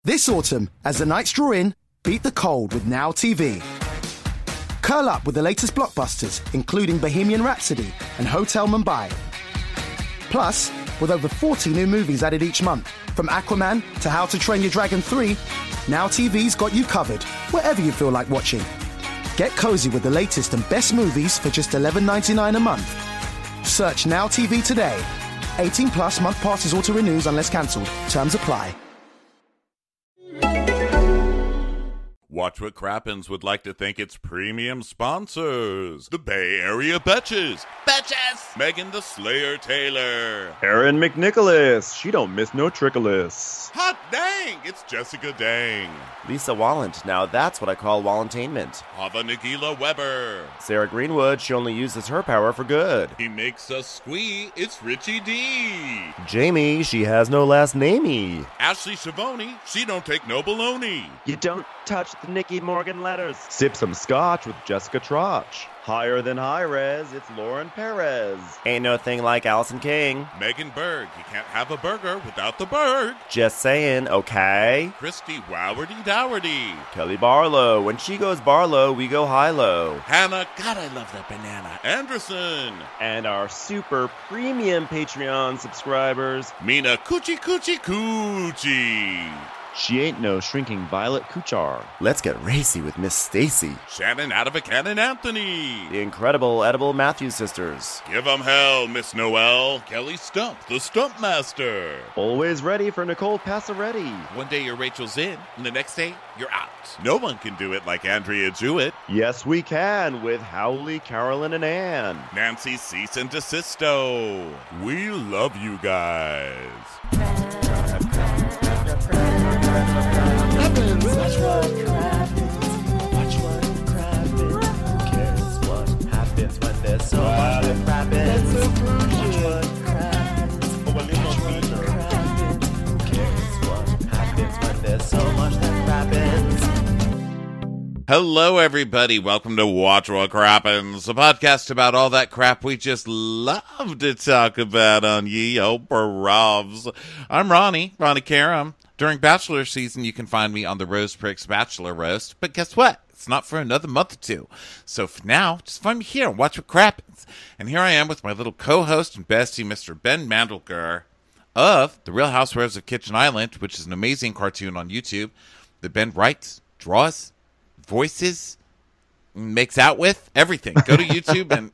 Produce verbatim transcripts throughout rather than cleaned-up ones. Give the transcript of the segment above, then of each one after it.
This autumn, as the nights draw in, beat the cold with Now T V. Curl up with the latest blockbusters, including Bohemian Rhapsody and Hotel Mumbai. Plus, with over forty new movies added each month, from Aquaman to How to Train Your Dragon three, Now T V's got you covered, wherever you feel like watching. Get cozy with the latest and best movies for just eleven ninety-nine a month. Search Now T V today. eighteen plus month passes auto renews unless cancelled. Terms apply. Watch What Crappens would like to thank its premium sponsors. The Bay Area Betches. Betches! Megan the Slayer Taylor. Erin McNicholas. She don't miss no trickolas. Hot dang! It's Jessica Dang. Lisa Wallant. Now that's what I call Wallantainment. Hava Nagila Weber. Sarah Greenwood. She only uses her power for good. He makes us squee. It's Richie D. Jamie. She has no last namey. Ashley Shavoni. She don't take no baloney. You don't touch the Nicky Morgan letters. Sip some scotch with Jessica Trotch. Higher than high res, it's Lauren Perez. Ain't no thing like Allison King. Megan Berg. You can't have a burger without the bird. Just saying, okay? Christy Wowardy Dowardy. Kelly Barlow. When she goes Barlow, we go high-low. Hannah. God, I love that banana. Anderson. And our super premium Patreon subscribers. Mina Coochie Coochie Coochie. She ain't no shrinking Violet Kuchar. Let's get racy with Miss Stacy. Shannon out of a cannon Anthony. The incredible edible Matthews sisters. Give 'em hell, Miss Noel. Kelly Stump, the Stump Master. Always ready for Nicole Passaretti. One day your Rachel's in, and the next day you're out. No one can do it like Andrea Jewett. Yes, we can with Howley, Carolyn, and Ann. Nancy Cease and Desisto. We love you guys. Crappens. Watch what crappens. Watch what crappens. Who cares what happens when there's so much that crappens? Watch what crappens. Watch what crappens. Who cares what happens when there's so much that crappens? Hello, everybody. Welcome to Watch What Crappens, a podcast about all that crap we just love to talk about on Ye Old Barovs. I'm Ronnie, Ronnie Karam. During Bachelor season, you can find me on the Rose Pricks Bachelor Roast, but guess what? It's not for another month or two. So for now, just find me here and watch what crappens. And here I am with my little co-host and bestie, Mister Ben Mandelker of The Real Housewives of Kitchen Island, which is an amazing cartoon on YouTube that Ben writes, draws, voices, makes out with, everything. Go to YouTube and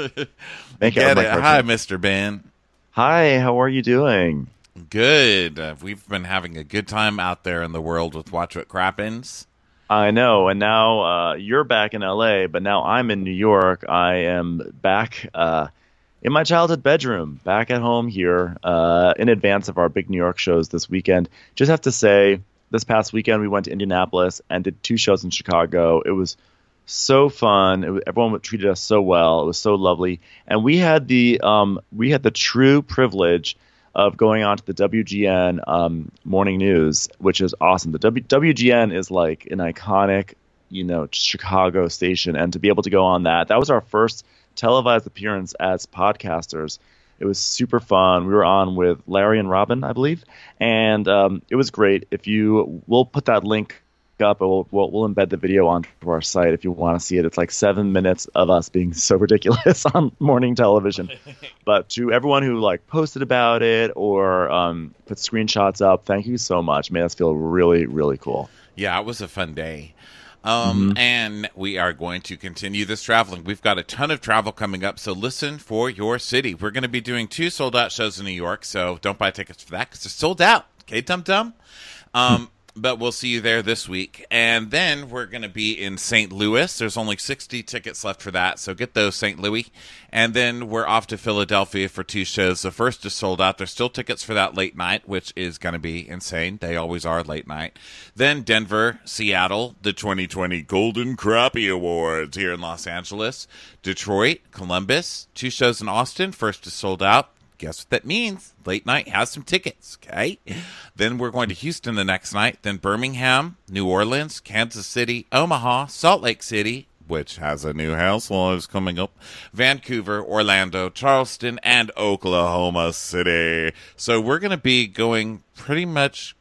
Make get it. it. Hi, Mister Ben. Hi, how are you doing? Good. Uh, we've been having a good time out there in the world with Watch What Crappens. I know, and now uh, you're back in L A, but now I'm in New York. I am back uh, in my childhood bedroom, back at home here, uh, in advance of our big New York shows this weekend. Just have to say, this past weekend we went to Indianapolis and did two shows in Chicago. It was so fun. It was, everyone treated us so well. It was so lovely, and we had the um, we had the true privilege of going on to the W G N um, morning news, which is awesome. The w- WGN is like an iconic, you know, Chicago station, and to be able to go on that, that was our first televised appearance as podcasters. It was super fun. We were on with Larry and Robin, I believe, and um, it was great. If you, we'll put that link up, and we'll, we'll we'll embed the video onto our site if you want to see it. It's like seven minutes of us being so ridiculous on morning television. But to everyone who like posted about it or um, put screenshots up, thank you so much. Made us feel really, really cool. Yeah, it was a fun day. Um, Mm-hmm. And we are going to continue this traveling. We've got a ton of travel coming up, so listen for your city. We're going to be doing two sold-out shows in New York, so don't buy tickets for that because they're sold out. Okay, dum-dum? Um, but we'll see you there this week. And then we're going to be in Saint Louis. There's only sixty tickets left for that, so get those, Saint Louis. And then we're off to Philadelphia for two shows. The first is sold out. There's still tickets for that late night, which is going to be insane. They always are late night. Then Denver, Seattle, the twenty twenty Golden Crappie Awards here in Los Angeles. Detroit, Columbus, two shows in Austin. First is sold out. Guess what that means? Late night has some tickets, okay? Then we're going to Houston the next night. Then Birmingham, New Orleans, Kansas City, Omaha, Salt Lake City, which has a new Housewives coming up, Vancouver, Orlando, Charleston, and Oklahoma City. So we're going to be going pretty much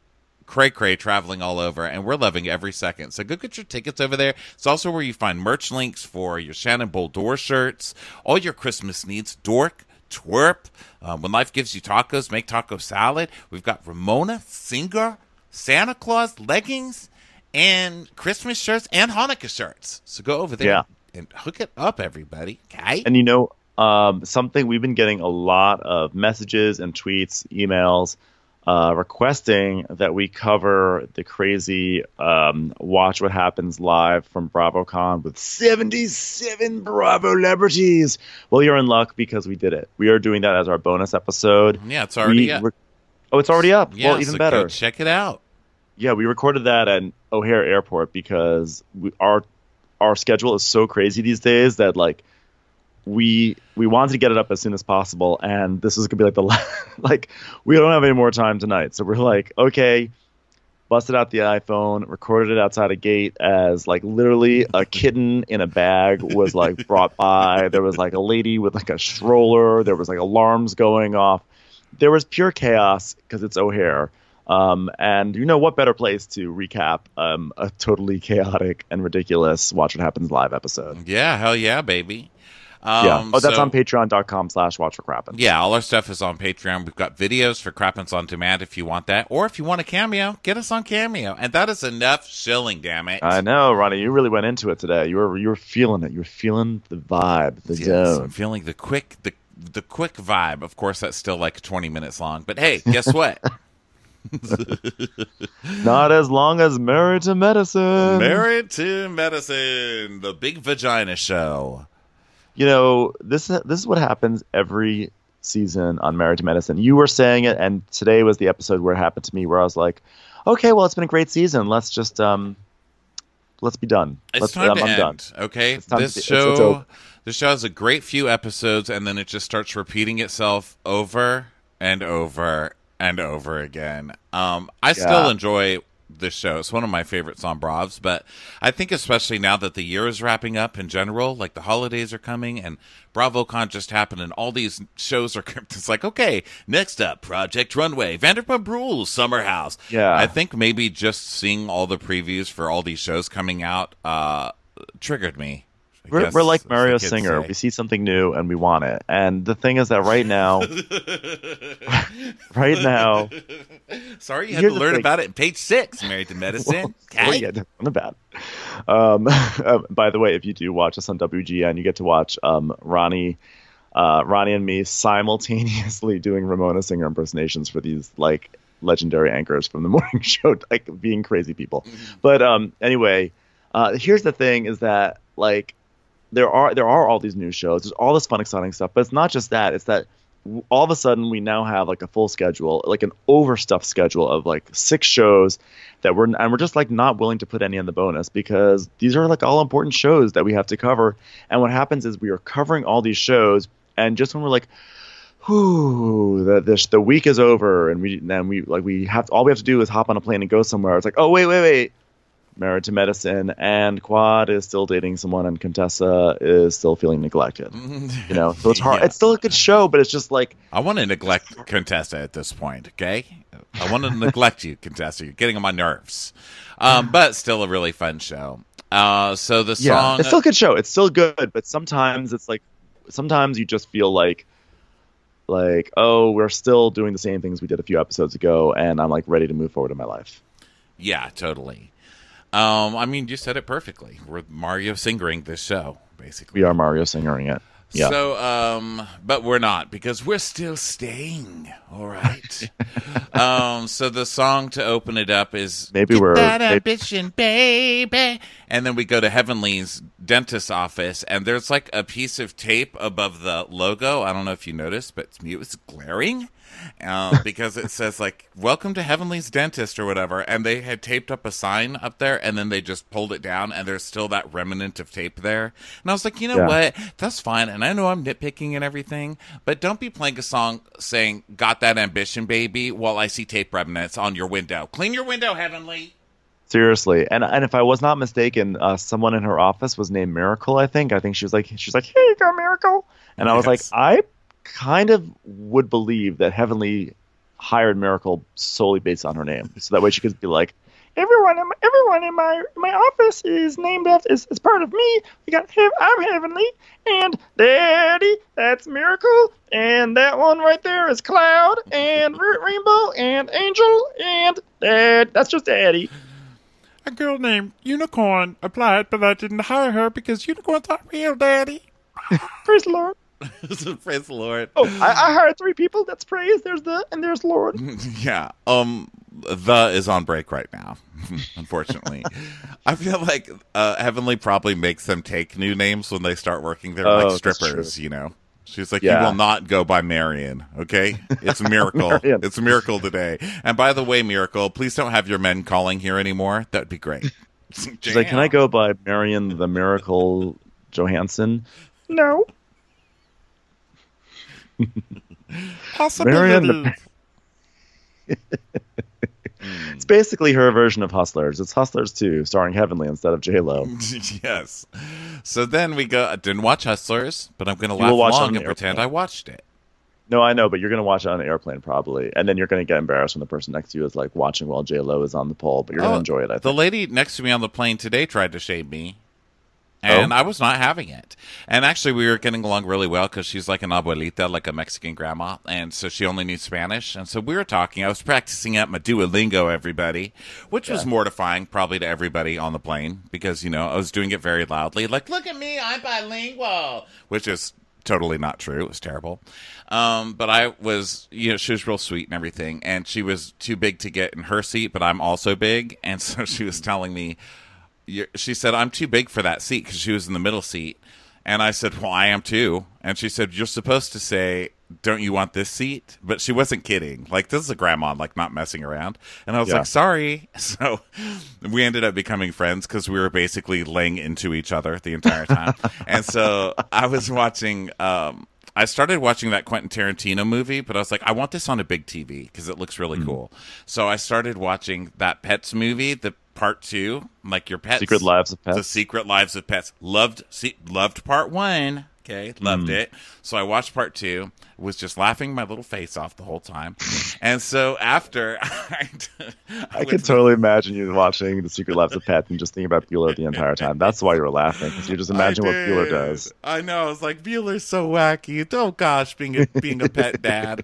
cray cray traveling all over, and we're loving every second. So go get your tickets over there. It's also where you find merch links for your Shannon Boldor shirts, all your Christmas needs, Dork, Twerp, um, When Life Gives You Tacos, Make Taco Salad. We've got Ramona, Singer, Santa Claus, leggings, and Christmas shirts and Hanukkah shirts. So go over there Yeah. and hook it up, everybody. Okay? And you know, um, something we've been getting a lot of messages and tweets, emails, uh, requesting that we cover the crazy um, Watch What Happens live from BravoCon with seventy-seven Bravo celebrities. Well, you're in luck because we did it. We are doing that as our bonus episode. Yeah, it's already We up. re- oh, it's already up. Yeah, well, even so better. go check it out. Yeah, we recorded that at O'Hare Airport because we, our our schedule is so crazy these days that like we we wanted to get it up as soon as possible, and this is gonna be like the la- like we don't have any more time tonight, so we're like, okay, busted out the iPhone, recorded it outside a gate as like literally a kitten in a bag was like brought by. There was like a lady with like a stroller. There was like alarms going off. There was pure chaos because it's O'Hare. Um, and you know what better place to recap um, a totally chaotic and ridiculous Watch What Happens live episode? Yeah, hell yeah, baby. Um, yeah. Oh, that's so- on patreon.com slash watch for crappin'. Yeah, all our stuff is on Patreon. We've got videos for Crappens on Demand if you want that. Or if you want a cameo, get us on Cameo. And that is enough shilling, damn it. I know, Ronnie. You really went into it today. You were you were feeling it. You were feeling the vibe, the Yes, I'm zone. feeling the quick the the quick vibe. Of course, that's still like twenty minutes long. But hey, guess what? Not as long as Married to Medicine. Married to Medicine, the big vagina show. You know, this this is what happens every season on Married to Medicine. You were saying it, and today was the episode where it happened to me, where I was like, okay, well, it's been a great season. Let's just um, let's be done. It's Let's, time I'm, to I'm end, done. okay? time This to- it's- show, it's over. this show has a great few episodes, and then it just starts repeating itself over and over and over again. Um, I still Yeah. enjoy this show. It's one of my favorites on Bravs, but I think especially now that the year is wrapping up in general, like the holidays are coming and BravoCon just happened and all these shows are, it's like, okay, next up, Project Runway, Vanderpump Rules, Summer House. Yeah. I think maybe just seeing all the previews for all these shows coming out uh, triggered me. I We're, guess, we're like as Mario the kids Singer. say. We see something new and we want it. And the thing is that right now, right now, Sorry, you had Here's to the learn thing. about it in page six, Married to Medicine. well, Okay. yeah, that's not bad. Um, uh, by the way, if you do watch us on W G N, you get to watch um, Ronnie, uh, Ronnie and me simultaneously doing Ramona Singer impersonations for these like legendary anchors from the morning show, like being crazy people. But um, anyway, uh, here's the thing: is that like. There are there are all these new shows. There's all this fun, exciting stuff. But it's not just that. It's that w- all of a sudden we now have like a full schedule, like an overstuffed schedule of like six shows that we're and we're just like not willing to put any in the bonus because these are like all important shows that we have to cover. And what happens is we are covering all these shows, and just when we're like, whew, the the, the week is over, and we then we like we have to, all we have to do is hop on a plane and go somewhere. It's like, oh wait, wait, wait. Married to Medicine, and Quad is still dating someone, and Contessa is still feeling neglected. You know, so it's hard. Yeah. It's still a good show, but it's just like, I want to neglect Contessa at this point, okay? I want to neglect you, Contessa. You're getting on my nerves. Um, but still a really fun show. Uh, so the yeah, song... it's still a good show. It's still good, but sometimes it's like, sometimes you just feel like, like, oh, we're still doing the same things we did a few episodes ago, and I'm like ready to move forward in my life. Yeah, totally. Um, I mean, you said it perfectly. We're Mario Singering this show, basically. We are Mario Singering it. Yeah. So, um, but we're not because we're still staying. All right. um, so the song to open it up is Maybe "Get we're- that maybe- ambition, baby," and then we go to Heavenly's dentist's office, and there's like a piece of tape above the logo. I don't know if you noticed, but to me it was glaring. Um, because it says like "Welcome to Heavenly's Dentist" or whatever, and they had taped up a sign up there, and then they just pulled it down, and there's still that remnant of tape there. And I was like, you know Yeah. what? That's fine, and I know I'm nitpicking and everything, but don't be playing a song saying "Got that ambition, baby" while I see tape remnants on your window. Clean your window, Heavenly. Seriously, and and if I was not mistaken, uh, someone in her office was named Miracle. I think. I think she was like, she's like, "Here you go, Miracle," and I was like, Yes. I kind of would believe that Heavenly hired Miracle solely based on her name, so that way she could be like, everyone, in my, everyone in my my office is named after is, is part of me. We got Hev- I'm Heavenly, and Daddy, that's Miracle, and that one right there is Cloud, and Ra- Rainbow, and Angel, and Dad. That's just Daddy. A girl named Unicorn applied, but I didn't hire her because unicorns aren't real, Daddy. Praise the Lord. Praise the Lord. Oh, I, I hired three people. That's praise. There's the and there's Lord. Yeah. Um, the is on break right now, unfortunately. I feel like uh, Heavenly probably makes them take new names when they start working there, Oh, like that's strippers, true. you know? She's like, Yeah. you will not go by Marion, okay? It's a miracle. Marion. It's a miracle today. And by the way, Miracle, please don't have your men calling here anymore. That would be great. She's like, can I go by Marion the Miracle Johansson? No. Marion the- It's basically her version of Hustlers. It's Hustlers two, starring Heavenly instead of J-Lo. Yes. So then we go, I didn't watch Hustlers, but I'm going to You laugh will watch it on along the and pretend airplane. I watched it. No, I know, but you're going to watch it on an airplane probably. And then you're going to get embarrassed when the person next to you is like watching while J-Lo is on the pole. But you're going Oh, to enjoy it, I The think. lady next to me on the plane today tried to shame me, and Oh? I was not having it. And actually, we were getting along really well because she's like an abuelita, like a Mexican grandma, and so she only needs Spanish. And so we were talking. I was practicing at my Duolingo, everybody, which was mortifying probably to everybody on the plane because, you know, I was doing it very loudly. Like, look at me, I'm bilingual, which is totally not true. It was terrible. Um, but I was, you know, she was real sweet and everything. And she was too big to get in her seat, but I'm also big. And so she was telling me, you're, she said, I'm too big for that seat because she was in the middle seat. And I said, well, I am too. And she said, you're supposed to say, don't you want this seat? But she wasn't kidding. Like, this is a grandma, like, not messing around. And I was Yeah. like, sorry. So we ended up becoming friends because we were basically laying into each other the entire time. And so I was watching, um, I started watching that Quentin Tarantino movie, but I was like, I want this on a big T V because it looks really cool. So I started watching that Pets movie, the part two, like your pets. Secret Lives of Pets. The Secret Lives of Pets. Loved see, loved part one. Okay, loved it. So I watched part two. Was just laughing my little face off the whole time. And so after, I, I could totally imagine you watching The Secret Lives of Pets and just thinking about Bueller the entire time. That's why you were laughing, because you just imagine what Bueller does. I know. I was like, Bueller's so wacky. Oh gosh, being a being a pet dad.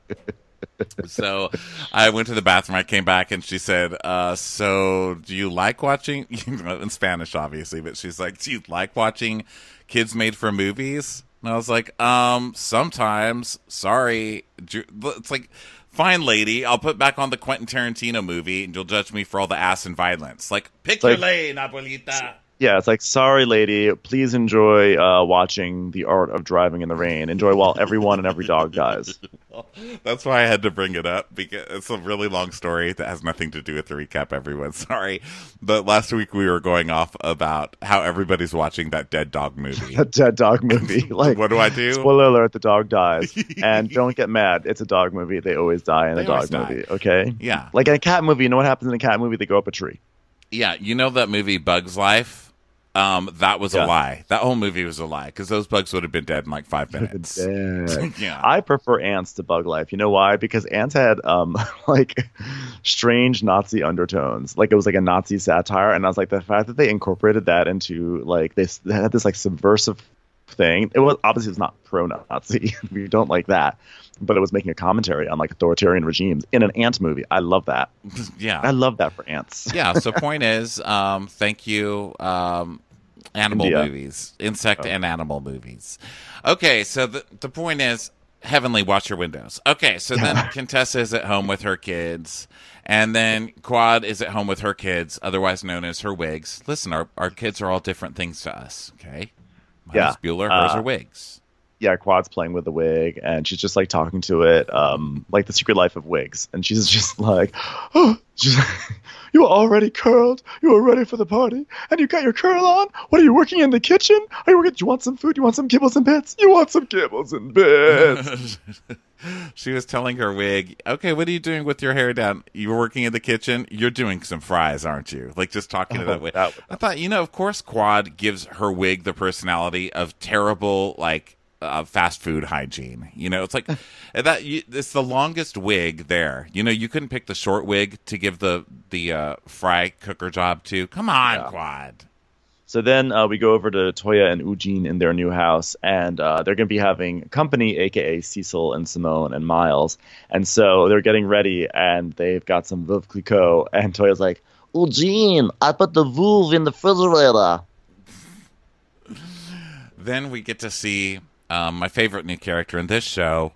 So I went to the bathroom. I came back and she said, uh, so do you like watching, in Spanish obviously, but she's like, do you like watching kids made for movies? And I was like, um, sometimes. Sorry. Do- It's like, fine, lady. I'll put back on the Quentin Tarantino movie and you'll judge me for all the ass and violence. Like, pick your like- lane, abuelita. Yeah, it's like, sorry, lady, please enjoy uh, watching The Art of Driving in the Rain. Enjoy while everyone and every dog dies. That's why I had to bring it up, because it's a really long story that has nothing to do with the recap, everyone. Sorry. But last week we were going off about how everybody's watching that Dead Dog movie. A dead dog movie. Like, What do I do? spoiler alert, the dog dies. And don't get mad. It's a dog movie. They always die in They a dog always die. movie, okay? Yeah. Like in a cat movie, you know what happens in a cat movie? They go up a tree. Yeah, you know that movie Bug's Life? Um, that was Yeah. a lie. That whole movie was a lie, because those bugs would have been dead in like five minutes. Dead. Yeah. I prefer Ants to Bug Life. You know why? Because Ants had um like strange Nazi undertones. Like it was like a Nazi satire, and I was like, the fact that they incorporated that into like this, they had this like subversive thing. It was obviously it's not pro-Nazi. We don't like that, but it was making a commentary on like authoritarian regimes in an Ant movie. I love that. Yeah. I love that for Ants. Yeah, so point is, um, thank you, um, animal India. movies, insect Oh. and animal movies. Okay, so the the point is, Heavenly, watch your windows. Okay, so then Contessa is at home with her kids, and then Quad is at home with her kids, otherwise known as her wigs. Listen, our our kids are all different things to us. Okay, mine's Yeah. Bueller, hers Uh, are wigs. Yeah, Quad's playing with the wig, and she's just like talking to it, um, like the secret life of wigs. And she's just like, "Oh, she's like, you are already curled. You are ready for the party, and you got your curl on. What are you working in the kitchen? Are you working? Do you want some food? You want some kibbles and bits? You want some kibbles and bits?" She was telling her wig, okay, what are you doing with your hair down? You're working in the kitchen? You're doing some fries, aren't you? Like, just talking to Oh, that wig. that would- I thought, you know, of course Quad gives her wig the personality of terrible, like, uh, fast food hygiene. You know, it's like that. You, it's the longest wig there. You know, you couldn't pick the short wig to give the the uh, fry cooker job to. Come on, Yeah. Quad. So then uh, we go over to Toya and Eugene in their new house, and uh, they're going to be having company, a k a. Cecil and Simone and Miles. And so they're getting ready, and they've got some Veuve Clicquot, and Toya's like, Eugene, I put the Veuve in the refrigerator. Then we get to see um, my favorite new character in this show,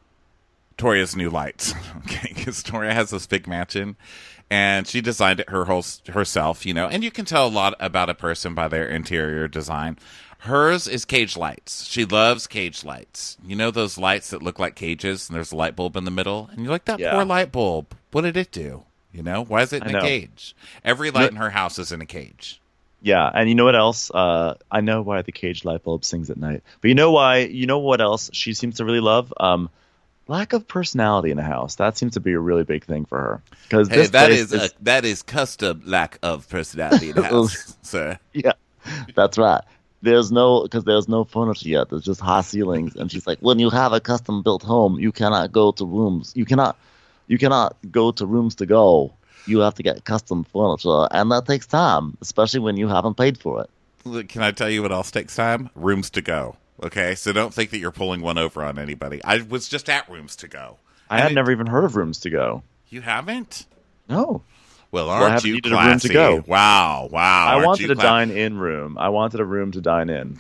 Toria's new lights. Okay, because Toria has this big mansion, and she designed it her whole, herself, you know, and you can tell a lot about a person by their interior design. Hers is cage lights. She loves cage lights. You know those lights that look like cages, and there's a light bulb in the middle? And you're like, that Yeah. poor light bulb. What did it do? You know, why is it in I a know. cage? Every light in her house is in a cage. Yeah, and you know what else? Uh, I know why the cage light bulb sings at night. But you know why? You know what else she seems to really love? Um, lack of personality in the house. That seems to be a really big thing for her. Because Hey, this that place is, a, that is custom lack of personality in the house, sir. Yeah, that's right. There's no, because there's no furniture yet. There's just high ceilings. And she's like, when you have a custom built home, you cannot go to rooms. You cannot, you cannot go to rooms to go. You have to get custom furniture, and that takes time, especially when you haven't paid for it. Look, can I tell you what else takes time? Rooms to go. Okay, so don't think that you're pulling one over on anybody. I was just at Rooms to Go. I And had it- never even heard of rooms to go. You haven't? No. Well, I aren't haven't you needed a room to classy? go. Wow, wow. I aren't wanted you a cla- dine-in room. I wanted a room to dine in.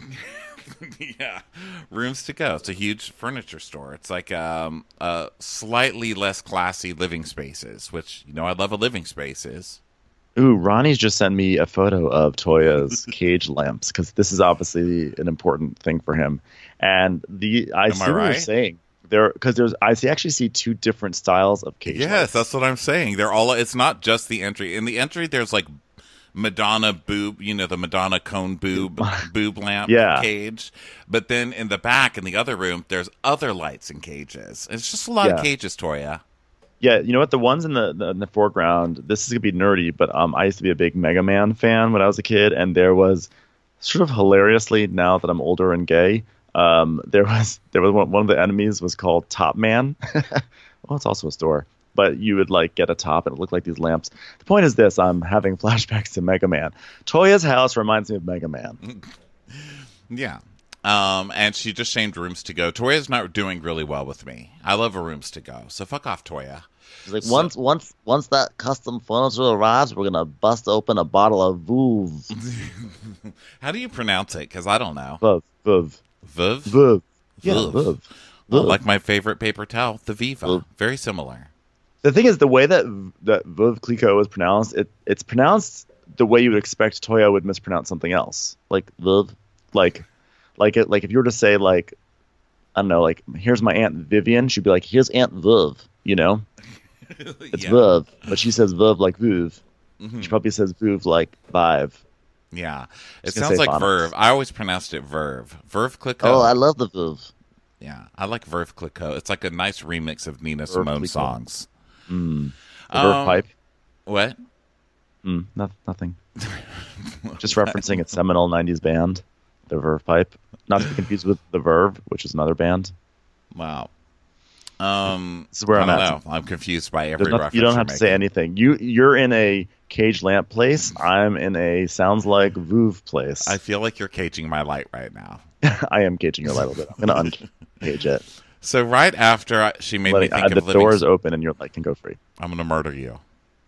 Yeah, Rooms to Go. It's a huge furniture store. It's like um, uh, slightly less classy living spaces, which, you know, I love a living spaces. Ooh, Ronnie's just sent me a photo of Toya's cage lamps, because this is obviously an important thing for him. And the I Am see I what you're right? saying. There, because there's I see actually see two different styles of cage Yes, lamps. that's what I'm saying. They're all. It's not just the entry. In the entry, there's like Madonna boob, you know, the Madonna cone boob boob lamp Yeah. cage. But then in the back, in the other room, there's other lights and cages. It's just a lot of Yeah. cages, Toya. Yeah, you know what? The ones in the, the in the foreground. This is gonna be nerdy, but um, I used to be a big Mega Man fan when I was a kid, and there was sort of hilariously, now that I'm older and gay, um, there was there was one, one of the enemies was called Top Man. Well, it's also a store, but you would like get a top and it looked like these lamps. The point is this: I'm having flashbacks to Mega Man. Toya's house reminds me of Mega Man. Yeah. Um, and she just shamed Rooms to Go. Toya's not doing really well with me. I love a Rooms to Go. So fuck off, Toya. She's like, So- once once once that custom furniture arrives, we're gonna bust open a bottle of Veuve. How do you pronounce it? Because I don't know. Veuve, Veuve, Veuve? Veuve. Yeah, Veuve. Veuve. Oh, Veuve. like my favorite paper towel, the Viva. Veuve. Very similar. The thing is, the way that that Veuve Clicquot is pronounced, it it's pronounced the way you would expect Toya would mispronounce something else, like Veuve, like like it like if you were to say like I don't know, like here's my aunt Vivian, she'd be like here's Aunt Veuve, you know, it's Yeah. Veuve, but she says Veuve like Veuve. Mhm. She probably says Veuve like Vive. Yeah. It Just gonna sounds say like phonics. Verve. I always pronounced it Verve. Verve Clicquot. Oh, I love the Veuve. Yeah, I like Verve Clicquot. It's like a nice remix of Nina Verve Simone Clicquot. songs. Mm. The Veuve Um, pipe. What? Mm, no, nothing. Just referencing its seminal nineties band, the Verve Pipe. Not to be confused with the Verve, which is another band. Wow. Um, This is where I I'm don't at. know. I'm confused by There's every nothing- reference. you don't you're have to say making. anything. You you're in a cage lamp place. I'm in a sounds like Veuve place. I I, feel like you're caging my light right now. am caging your light a little bit. I'm gonna uncage it. So right after I, she made Letting- me uh, think the of living, door is open and your light can go free. I'm gonna murder you.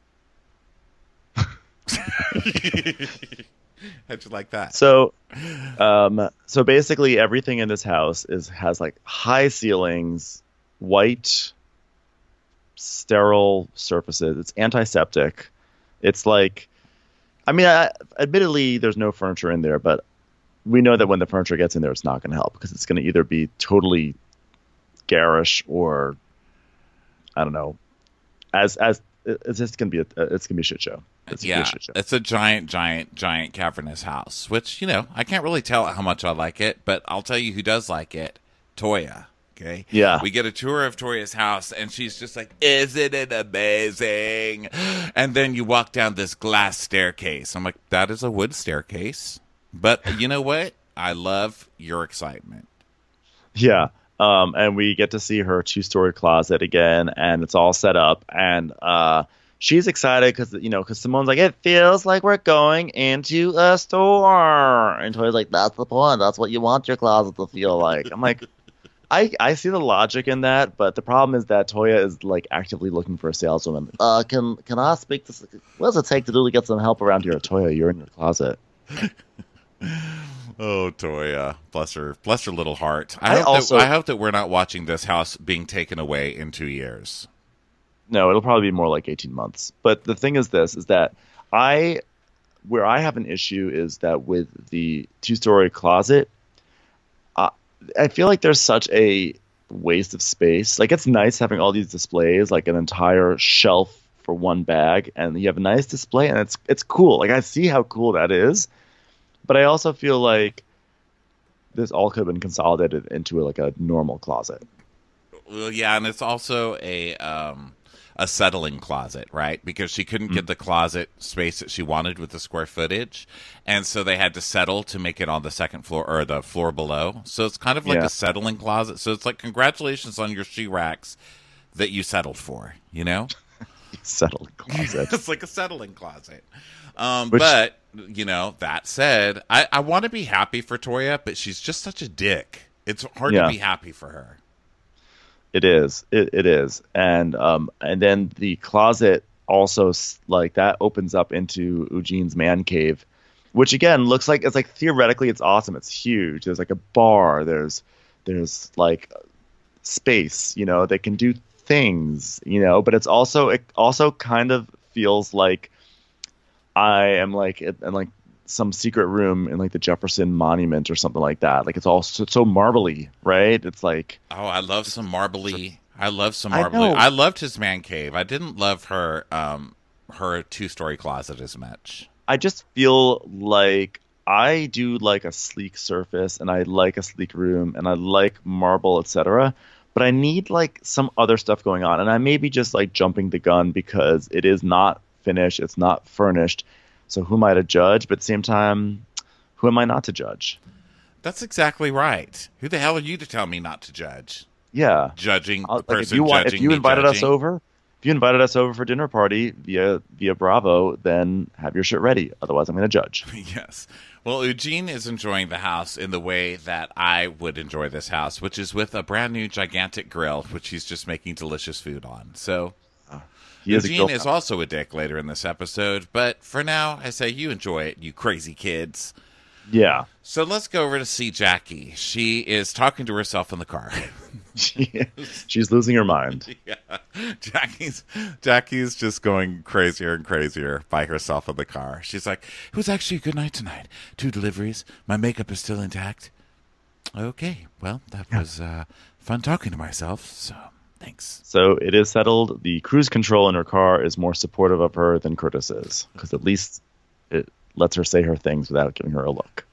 How'd you like that? So, um, so basically everything in this house is has like high ceilings, white, sterile surfaces. It's antiseptic. It's like, I mean, I, admittedly, there's no furniture in there, but we know that when the furniture gets in there, it's not going to help because it's going to either be totally garish or, I don't know, as as it's just going to be a it's going to be a shit show. It's gonna be Yeah, a shit show. it's a giant, giant, giant cavernous house, which, you know, I can't really tell how much I like it, but I'll tell you who does like it. Toya. Okay. Yeah. We get a tour of Toya's house, and she's just like, isn't it amazing? And then you walk down this glass staircase. I'm like, that is a wood staircase. But you know what? I love your excitement. Yeah. Um, and we get to see her two-story closet again, and it's all set up. And uh, she's excited because you know, because Simone's like, it feels like we're going into a store, and Toya's like, that's the point. That's what you want your closet to feel like. I'm like, I I see the logic in that, but the problem is that Toya is like actively looking for a saleswoman. Uh, can can I speak to? What does it take to do to get some help around here, Toya? You're in your closet. Oh, Toya, bless her, bless her little heart. I, I hope also- that, I hope that we're not watching this house being taken away in two years. No, it'll probably be more like eighteen months. But the thing is this, is that I, where I have an issue is that with the two-story closet, uh, I feel like there's such a waste of space. Like, it's nice having all these displays, like an entire shelf for one bag, and you have a nice display, and it's it's cool. Like, I see how cool that is, but I also feel like this all could have been consolidated into like a normal closet. Well, yeah, and it's also a um, a settling closet, right? Because she couldn't get the closet space that she wanted with the square footage, and so they had to settle to make it on the second floor or the floor below. So it's kind of like Yeah. a settling closet. So it's like, congratulations on your she racks that you settled for, you know? Settled closet. It's like a settling closet. Um, Which- but, you know, that said, I, I want to be happy for Toya, but she's just such a dick. It's hard Yeah. to be happy for her. It is. It, it is. And um and then the closet also s- like that opens up into Eugene's man cave, which again looks like it's like theoretically it's awesome. It's huge. There's like a bar. There's there's like space. You know, they can do things. You know, but it's also it also kind of feels like I am like in in like some secret room in like the Jefferson Monument or something like that. Like it's all so, so marbly, right? It's like. Oh, I love some marbly. I love some I marbly. know. I, loved his man cave. I didn't love her um her two story closet as much. I just feel like I do like a sleek surface and I like a sleek room and I like marble, et cetera. But I need like some other stuff going on. And I may be just like jumping the gun because it is not finished, it's not furnished. So who am I to judge? But at the same time, who am I not to judge? That's exactly right. Who the hell are you to tell me not to judge? Yeah. Judging I'll- the like if person you want, judging if you me invited us judging? over, if you invited us over for dinner party via via Bravo, then have your shit ready. Otherwise, I'm going to judge. Yes. Well, Eugene is enjoying the house in the way that I would enjoy this house, which is with a brand new gigantic grill, which he's just making delicious food on. So He is a Eugene grill is also a dick later in this episode, but for now, I say you enjoy it, you crazy kids. Yeah. So let's go over to see Jackie. She is talking to herself in the car. She's losing her mind. Yeah. Jackie's Jackie's just going crazier and crazier by herself in the car. She's like, it was actually a good night tonight. Two deliveries. My makeup is still intact. Okay. Well, that was uh, fun talking to myself, so thanks. So it is settled. The cruise control in her car is more supportive of her than Curtis is, because at least it lets her say her things without giving her a look.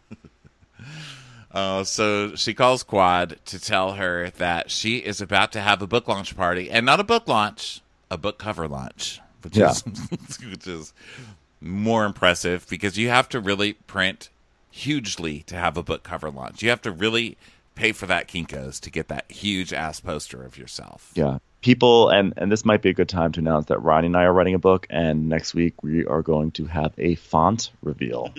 Uh, so she calls Quad to tell her that she is about to have a book launch party, and not a book launch, a book cover launch, which Yeah. is which is more impressive because you have to really print hugely to have a book cover launch. You have to really pay for that Kinko's to get that huge ass poster of yourself. Yeah. People, and, and this might be a good time to announce that Ronnie and I are writing a book, and next week we are going to have a font reveal.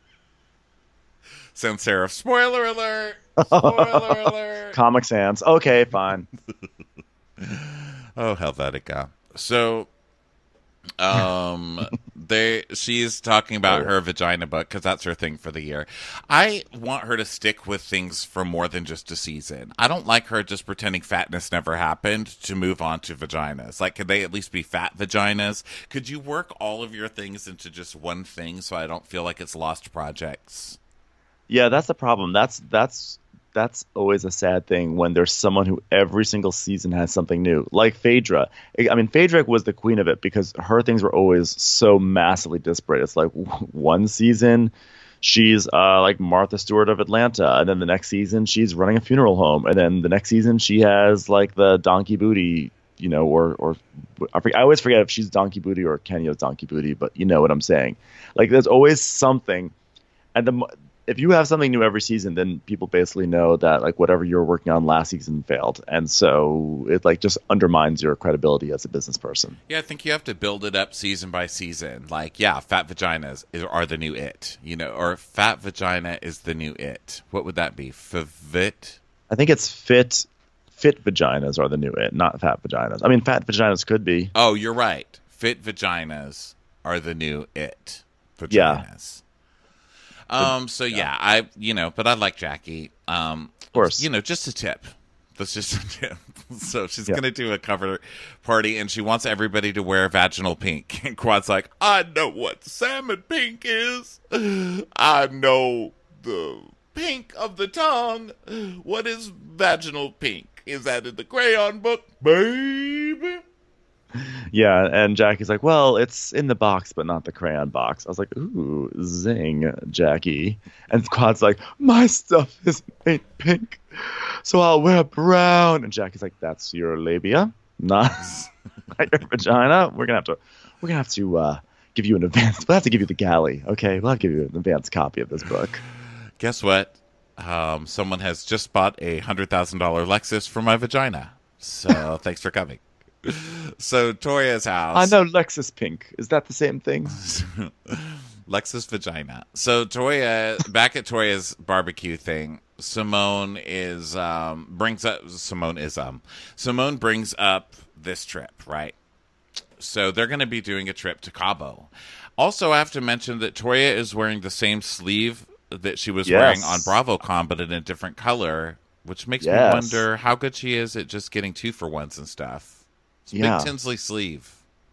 Sans serif. Spoiler alert! Spoiler alert! Comic Sans. Okay, fine. Oh, Helvetica. So, um, they she's talking about her vagina book because that's her thing for the year. I want her to stick with things for more than just a season. I don't like her just pretending fatness never happened to move on to vaginas. Like, could they at least be fat vaginas? Could you work all of your things into just one thing so I don't feel like it's lost projects? Yeah, that's the problem. That's that's that's always a sad thing when there's someone who every single season has something new. Like Phaedra. I mean, Phaedra was the queen of it because her things were always so massively disparate. It's like one season she's uh, like Martha Stewart of Atlanta, and then the next season she's running a funeral home, and then the next season she has like the Donkey Booty, you know, or or I, forget, I always forget if she's Donkey Booty or Kenya's Donkey Booty, but you know what I'm saying. Like there's always something, and the if you have something new every season, then people basically know that like whatever you were working on last season failed, and so it like just undermines your credibility as a business person. Yeah, I think you have to build it up season by season. Like, yeah, fat vaginas is, are the new it, you know, or fat vagina is the new it. What would that be? Favit? I think it's fit. Fit vaginas are the new it, not fat vaginas. I mean, fat vaginas could be. Oh, you're right. Fit vaginas are the new it. Vaginas. Yeah. Um. So yeah, I you know, but I like Jackie. Um. Of course. You know, just a tip. That's just a tip. So she's Yeah. gonna do a cover party, and she wants everybody to wear vaginal pink. And Quad's like, I know what salmon pink is. I know the pink of the tongue. What is vaginal pink? Is that in the crayon book, baby? Yeah, and Jackie's like, well, it's in the box, but not the crayon box. I was like, ooh, zing, Jackie. And Quad's like, my stuff is ain't pink, so I'll wear brown. And Jackie's like, that's your labia, not, not your vagina. We're gonna have to, we're gonna have to uh, give you an advance. We'll have to give you the galley, okay? We'll have to give you an advanced copy of this book. Guess what? Um, someone has just bought a hundred thousand dollar Lexus for my vagina. So thanks for coming. So Toya's house. I know Lexus pink. Is that the same thing? Lexus vagina. So Toya, back at Toya's barbecue thing, Simone is um brings up Simone is um Simone brings up this trip, right? So they're going to be doing a trip to Cabo. Also, I have to mention that Toya is wearing the same sleeve that she was Yes. wearing on BravoCon, but in a different color, which makes Yes. me wonder how good she is at just getting two for ones and stuff. It's a Yeah. big Tinsley sleeve.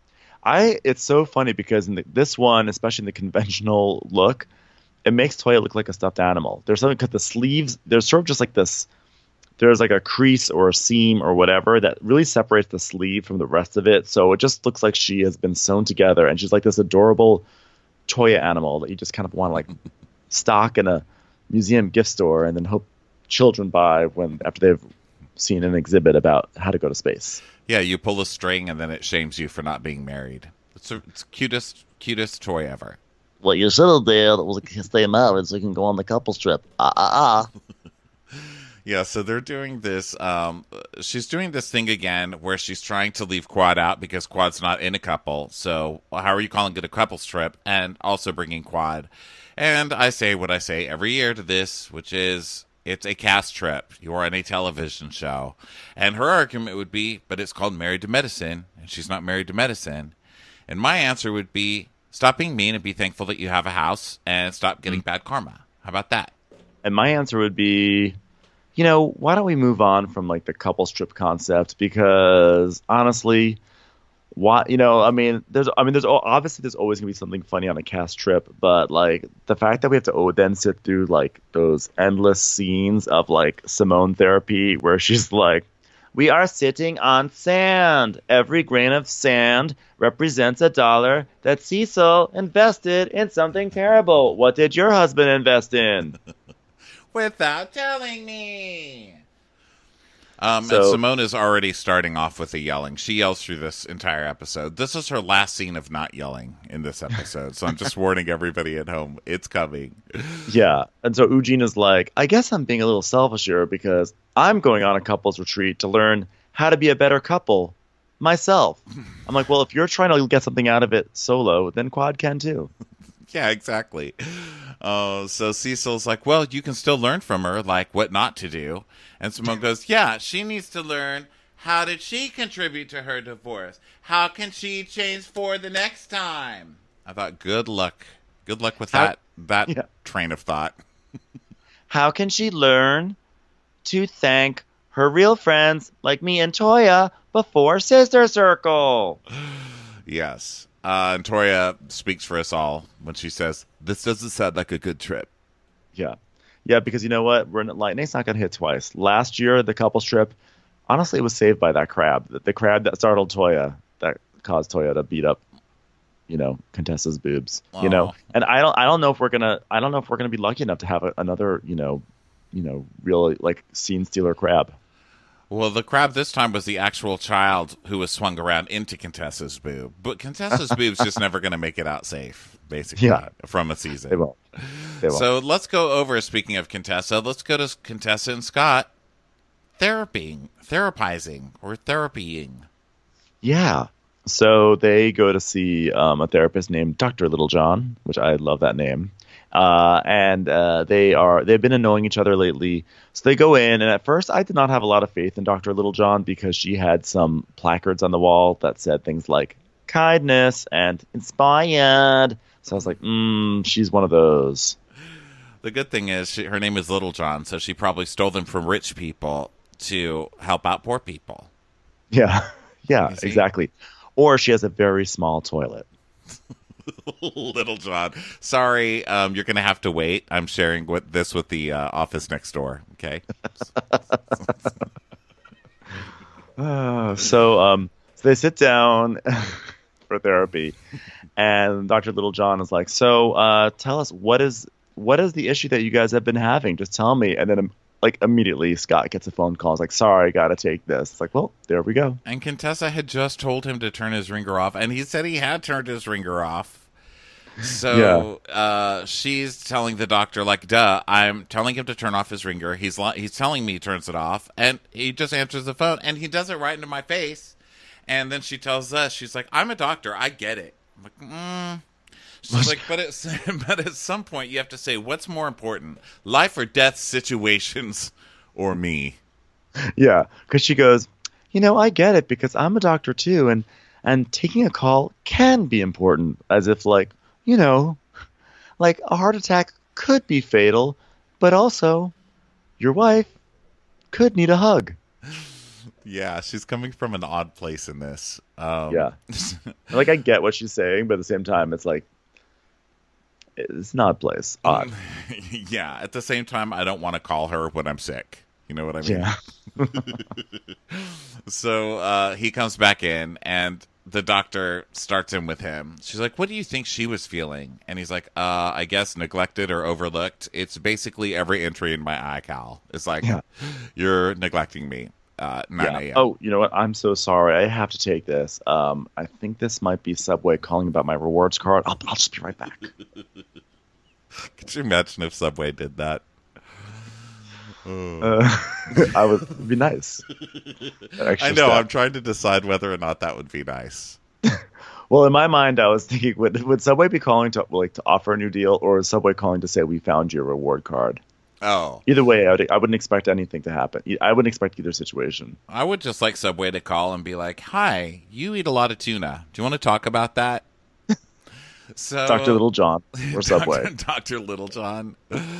I it's so funny because in the, this one, especially in the conventional look, it makes Toya look like a stuffed animal. There's something because the sleeves, there's sort of just like this. There's like a crease or a seam or whatever that really separates the sleeve from the rest of it. So it just looks like she has been sewn together, and she's like this adorable Toya animal that you just kind of want to like stock in a museum gift store and then hope children buy when after they've seen an exhibit about how to go to space. Yeah, you pull a string and then it shames you for not being married. It's a, it's cutest cutest toy ever. What you should have did was stay married so you can go on the couples trip. Ah, ah, ah. Yeah, so they're doing this. Um, she's doing this thing again where she's trying to leave Quad out because Quad's not in a couple. So how are you calling it a couples trip? And also bringing Quad. And I say what I say every year to this, which is it's a cast trip. You're on a television show. And her argument would be, but it's called Married to Medicine, and she's not married to medicine. And my answer would be, stop being mean and be thankful that you have a house and stop getting Mm. bad karma. How about that? And my answer would be, you know, why don't we move on from like the couple strip concept? Because honestly, why, you know, I mean, there's, I mean, there's al- obviously there's always gonna be something funny on a cast trip, but like the fact that we have to oh, then sit through like those endless scenes of like Simone therapy where she's like, we are sitting on sand. Every grain of sand represents a dollar that Cecil invested in something terrible. What did your husband invest in? Without telling me. Um, So- and Simone is already starting off with the yelling. She yells through this entire episode. This is her last scene of not yelling in this episode. So I'm just warning everybody at home. It's coming. Yeah. And so Eugene is like, I guess I'm being a little selfish here because I'm going on a couples retreat to learn how to be a better couple myself. I'm like, well, if you're trying to get something out of it solo, then Quad can too. Yeah, exactly. Uh, so Cecil's like, well, you can still learn from her, like what not to do. And Simone goes, yeah, she needs to learn how did she contribute to her divorce? How can she change for the next time? I thought, good luck. Good luck with How- that that Yeah. train of thought. How can she learn to thank her real friends like me and Toya before Sister Circle? Yes. Uh, and Toya speaks for us all when she says, this doesn't sound like a good trip. Yeah. Yeah, because you know what? We're not, lightning's not going to hit twice. Last year, the couples trip, honestly, it was saved by that crab. The, the crab that startled Toya, that caused Toya to beat up, you know, Contessa's boobs. You know, Aw. and I don't, I don't know if we're gonna, I don't know if we're gonna be lucky enough to have a, another, you know, you know, real like scene stealer crab. Well, the crab this time was the actual child who was swung around into Contessa's boob. But Contessa's boob's just never going to make it out safe, basically, Yeah. from a They season. won't. They won't. So let's go over, speaking of Contessa, let's go to Contessa and Scott therapying, therapizing, or therapying. Yeah. So they go to see um, a therapist named Doctor Littlejohn, which I love that name. Uh, and uh, they are they've been annoying each other lately. So they go in, and at first I did not have a lot of faith in Doctor Littlejohn because she had some placards on the wall that said things like kindness and inspired. So I was like, mm, she's one of those. The good thing is she, her name is Littlejohn, so she probably stole them from rich people to help out poor people. Yeah, yeah, You see? exactly. Or she has a very small toilet. Littlejohn. Sorry, um, you're going to have to wait. I'm sharing with, this with the uh, office next door, okay? Uh, so, um, so they sit down for therapy, and Doctor Littlejohn is like, "So, uh, tell us what is what is the issue that you guys have been having? Just tell me." And then, um, like immediately, Scott gets a phone call. He's like, "Sorry, I gotta take this." It's like, well, there we go. And Contessa had just told him to turn his ringer off, and he said he had turned his ringer off. So uh, she's telling the doctor, like, duh, I'm telling him to turn off his ringer. He's li- he's telling me he turns it off, and he just answers the phone, and he does it right into my face. And then she tells us, she's like, I'm a doctor. I get it. I'm like, mm. She's like, but at, but at some point you have to say, what's more important, life or death situations or me? Yeah, because she goes, you know, I get it because I'm a doctor too, and and taking a call can be important, as if like, you know, like a heart attack could be fatal, but also your wife could need a hug. Yeah, she's coming from an odd place in this. Um, Yeah. Like, I get what she's saying, but at the same time, it's like, it's not a place. Odd. Yeah, at the same time, I don't want to call her when I'm sick. You know what I mean? Yeah. So uh, he comes back in, and the doctor starts in with him. She's like, what do you think she was feeling? And he's like, uh, I guess neglected or overlooked. It's basically every entry in my iCal. It's like, Yeah. you're neglecting me. Uh, nine Yeah. a.m. Oh, you know what? I'm so sorry. I have to take this. Um, I think this might be Subway calling about my rewards card. I'll, I'll just be right back. Could you imagine if Subway did that? Uh, I would it'd be nice. Extra I know. step. I'm trying to decide whether or not that would be nice. Well, in my mind, I was thinking, would would Subway be calling to like to offer a new deal, or is Subway calling to say we found your reward card? Oh, Either way, I, would, I wouldn't expect anything to happen. I wouldn't expect either situation. I would just like Subway to call and be like, "Hi, you eat a lot of tuna. Do you want to talk about that?" So, Doctor Littlejohn or Subway. Doctor Doctor Littlejohn.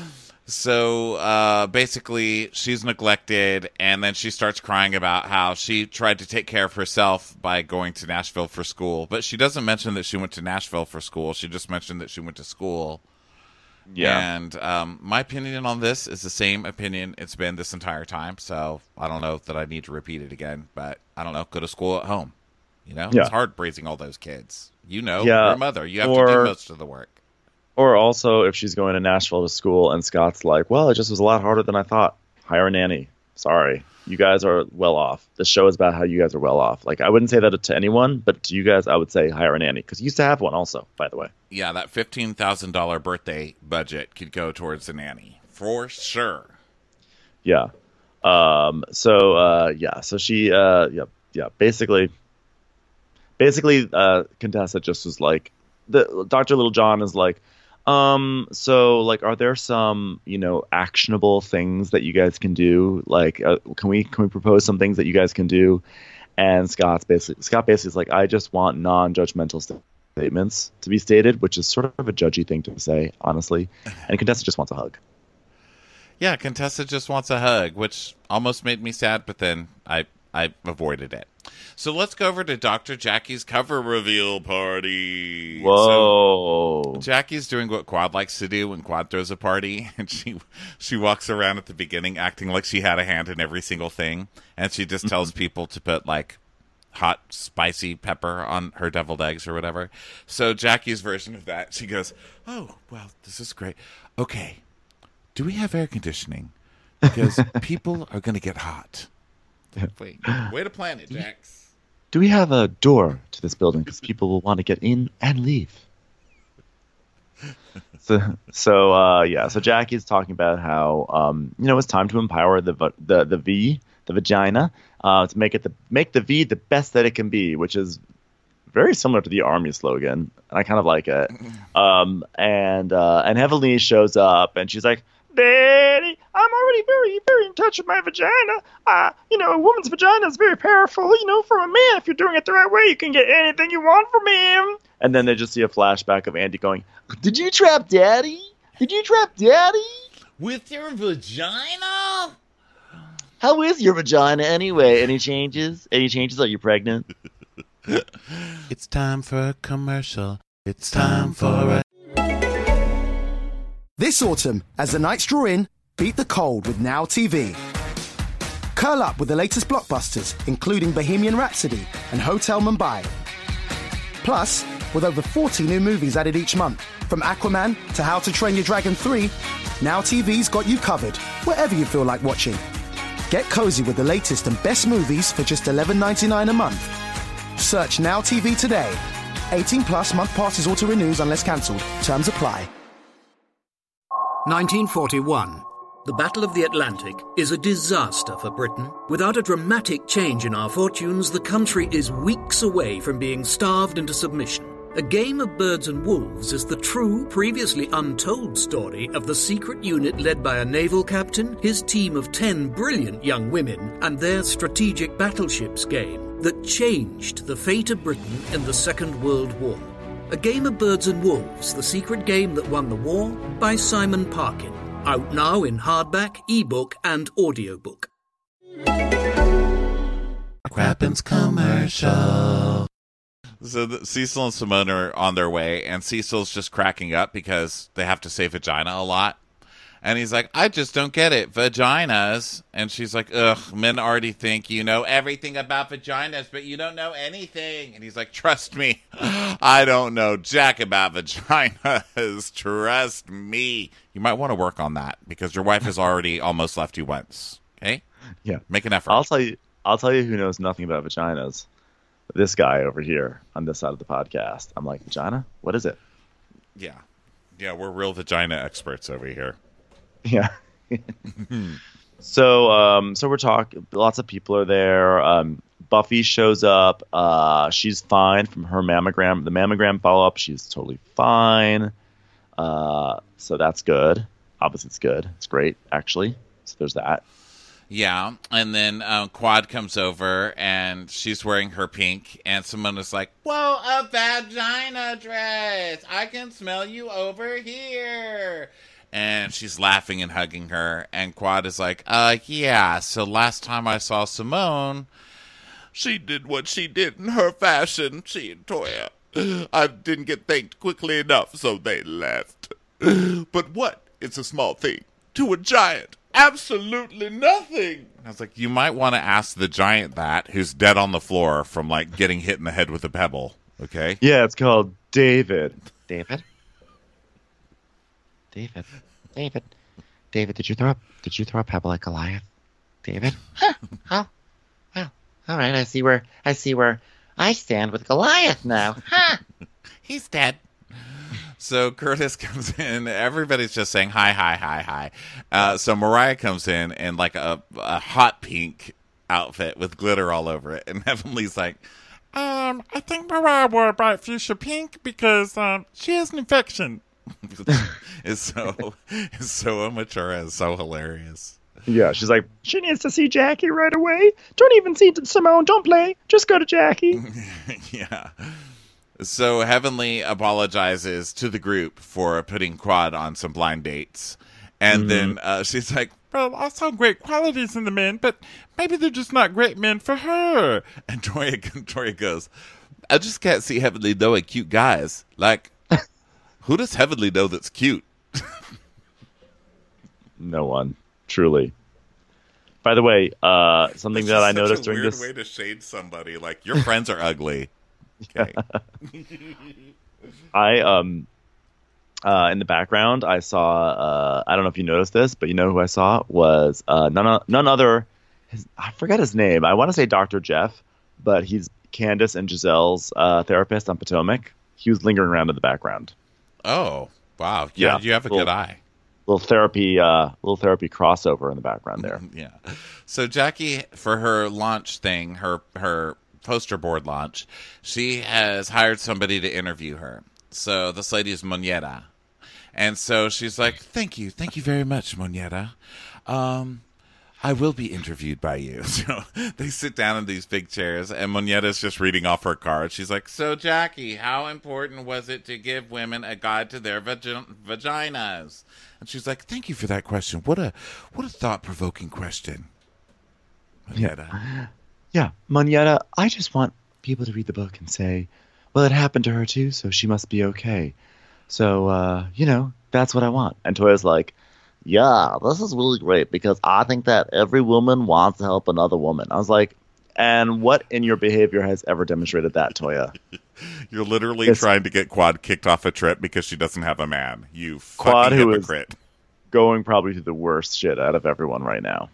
So uh, basically, she's neglected, and then she starts crying about how she tried to take care of herself by going to Nashville for school. But she doesn't mention that she went to Nashville for school. She just mentioned that she went to school. Yeah. And um, my opinion on this is the same opinion it's been this entire time. So I don't know that I need to repeat it again. But I don't know. Go to school at home. You know, Yeah. it's hard raising all those kids. You know, Yeah. you're a mother. You have Or- to do most of the work. Or also, if she's going to Nashville to school and Scott's like, well, it just was a lot harder than I thought. Hire a nanny. Sorry. You guys are well off. The show is about how you guys are well off. Like, I wouldn't say that to anyone, but to you guys, I would say hire a nanny. Because you used to have one also, by the way. Yeah, that fifteen thousand dollars birthday budget could go towards the nanny. For sure. Yeah. Um, so, uh, yeah. So she, uh, yeah, yeah. Basically, basically, uh, Contessa just was like, the Doctor Littlejohn is like, um, so like, are there some, you know, actionable things that you guys can do? Like, uh, can we, can we propose some things that you guys can do? And Scott's basically, Scott basically is like, I just want non-judgmental st- statements to be stated, which is sort of a judgy thing to say, honestly. And Contessa just wants a hug. Yeah, Contessa just wants a hug, which almost made me sad, but then I, I avoided it. So let's go over to Doctor Jackie's cover reveal party. Whoa. So Jackie's doing what Quad likes to do when Quad throws a party, and she she walks around at the beginning acting like she had a hand in every single thing, and she just tells people to put like hot spicy pepper on her deviled eggs or whatever. So Jackie's version of that, she goes, "Oh, well, this is great. Okay, do we have air conditioning? Because people are going to get hot." Wait, way to plan it, Jax. Do we have a door to this building? Because people will want to get in and leave. So, so uh, yeah. So Jackie's talking about how um, you know it's time to empower the va- the the V, the vagina, uh, to make it the make the V the best that it can be, which is very similar to the Army slogan, and I kind of like it. Um, and uh, and Heavenly shows up, and she's like, "Daddy, I'm already very, very in touch with my vagina. Uh, you know, a woman's vagina is very powerful. You know, from a man, if you're doing it the right way, you can get anything you want from him." And then they just see a flashback of Andy going, Did you trap Daddy? Did you trap Daddy? With your vagina? How is your vagina anyway? Any changes? Any changes? Are you pregnant? It's time for a commercial. It's time for a... This autumn, as the nights draw in, beat the cold with Now T V. Curl up with the latest blockbusters, including Bohemian Rhapsody and Hotel Mumbai. Plus, with over forty new movies added each month, from Aquaman to How to Train Your Dragon three, Now T V's got you covered, wherever you feel like watching. Get cozy with the latest and best movies for just eleven ninety-nine a month. Search Now T V today. eighteen plus month passes auto renews unless cancelled. Terms apply. nineteen forty-one. The Battle of the Atlantic is a disaster for Britain. Without a dramatic change in our fortunes, the country is weeks away from being starved into submission. A Game of Birds and Wolves is the true, previously untold story of the secret unit led by a naval captain, his team of ten brilliant young women, and their strategic battleships game that changed the fate of Britain in the Second World War. A Game of Birds and Wolves, the secret game that won the war, by Simon Parkin. Out now in hardback, ebook, and audiobook. Crappens commercial. So the, Cecil and Simone are on their way, and Cecil's just cracking up because they have to say vagina a lot. And he's like, I just don't get it. Vaginas. And she's like, ugh, men already think you know everything about vaginas, but you don't know anything. And he's like, trust me, I don't know jack about vaginas. Trust me. You might want to work on that because your wife has already almost left you once. Okay? Yeah. Make an effort. I'll tell you. I'll tell you who knows nothing about vaginas. This guy over here on this side of the podcast. I'm like, vagina? What is it? Yeah. Yeah, we're real vagina experts over here. Yeah. so, um, so we're talking. Lots of people are there. Um, Buffy shows up. Uh, she's fine from her mammogram. The mammogram follow up. She's totally fine. Uh, so that's good. Obviously, it's good. It's great, actually. So there's that. Yeah, and then um, Quad comes over, and she's wearing her pink, and Simona's like, whoa, a vagina dress! I can smell you over here! And she's laughing and hugging her, and Quad is like, uh, yeah, so last time I saw Simone, she did what she did in her fashion, she and Toya. I didn't get thanked quickly enough, so they left. But what? It's a small thing. To a giant. Absolutely nothing. I was like, you might want to ask the giant that, who's dead on the floor from, like, getting hit in the head with a pebble. Okay? Yeah, it's called David. David? David? David? David, did you throw a, did you throw a pebble at Goliath? David? Huh. Oh, well, all right, I see where, I see where I stand with Goliath now. Huh. He's dead. So Curtis comes in. Everybody's just saying hi, hi, hi, hi. Uh, so Mariah comes in in like a, a hot pink outfit with glitter all over it. And Heavenly's like, Um, I think Mariah wore a bright fuchsia pink because um, she has an infection. it's so it's so immature and so hilarious. Yeah, she's like, she needs to see Jackie right away. Don't even see Simone. Don't play. Just go to Jackie. Yeah. So Heavenly apologizes to the group for putting Quad on some blind dates. And mm-hmm. then uh, she's like, well, I saw great qualities in the men, but maybe they're just not great men for her. And Toya, Toya goes, I just can't see Heavenly knowing cute guys. Like, who does Heavenly know that's cute? No one. Truly. By the way, uh, something that I noticed during this... this... weird way to shade somebody. Like, your friends are ugly. Okay. I um uh in the background I saw uh I don't know if you noticed this, but you know who I saw was uh none none other his, I forget his name. I want to say Doctor Jeff, but he's Candace and Giselle's uh therapist on Potomac. He was lingering around in the background. Oh. Wow. Yeah, Yeah, you have a cool. good eye. Little therapy, uh, little therapy crossover in the background there. Yeah. So Jackie, for her launch thing, her her poster board launch, she has hired somebody to interview her. So this lady is Moneta. And so she's like, thank you. Thank you very much, Moneta. Um, I will be interviewed by you. So they sit down in these big chairs, and Moneta's just reading off her card. She's like, so, Jackie, how important was it to give women a guide to their vagi- vaginas? And she's like, thank you for that question. What a what a thought-provoking question, Moneta. Yeah, Moneta, I just want people to read the book and say, well, it happened to her too, so she must be okay. So, uh, you know, that's what I want. And Toya's like, yeah, this is really great because I think that every woman wants to help another woman. I was like, and what in your behavior has ever demonstrated that, Toya? You're literally It's- trying to get Quad kicked off a trip because she doesn't have a man. You Quad, fucking who is hypocrite. going probably through the worst shit out of everyone right now.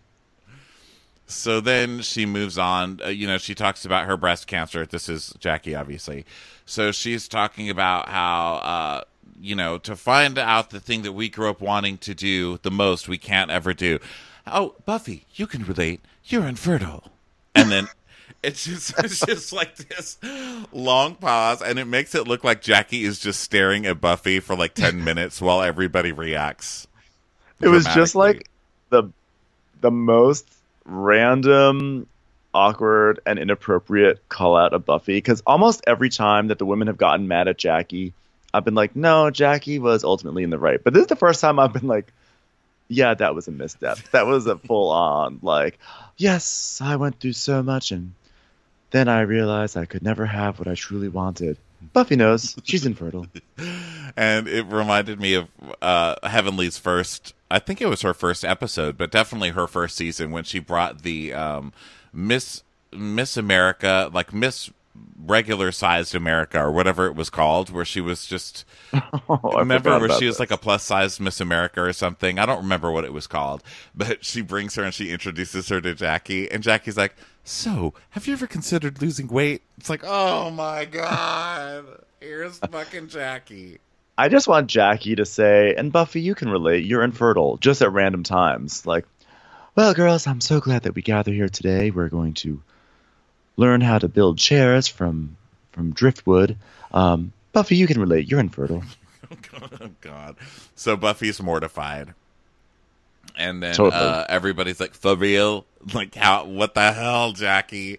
So then she moves on. Uh, you know, she talks about her breast cancer. This is Jackie, obviously. So she's talking about how, uh, you know, to find out the thing that we grew up wanting to do the most, we can't ever do. Oh, Buffy, you can relate. You're infertile. And then it's just, it's just like this long pause, and it makes it look like Jackie is just staring at Buffy for like ten minutes while everybody reacts. It was just dramatically. like the the most random, awkward, and inappropriate call out of Buffy. Because almost every time that the women have gotten mad at Jackie, I've been like, no, Jackie was ultimately in the right. But this is the first time I've been like, yeah, that was a misstep. That was a full on, like, yes, I went through so much, and then I realized I could never have what I truly wanted. Buffy knows. She's infertile. And it reminded me of uh, Heavenly's first, I think it was her first episode, but definitely her first season when she brought the um, Miss Miss America, like Miss Regular Sized America or whatever it was called, where she was just, Oh, I remember forgot where about she was this. like a plus sized Miss America or something? I don't remember what it was called, but she brings her and she introduces her to Jackie, and Jackie's like, so, have you ever considered losing weight? It's like, oh my God, here's fucking Jackie. I just want Jackie to say, and Buffy, you can relate, you're infertile, just at random times. Like, well, girls, I'm so glad that we gather here today. We're going to learn how to build chairs from from driftwood. Um, Buffy, you can relate, you're infertile. Oh God! So Buffy's mortified, and then Totally. uh, everybody's like, "For real? Like, how? What the hell, Jackie?"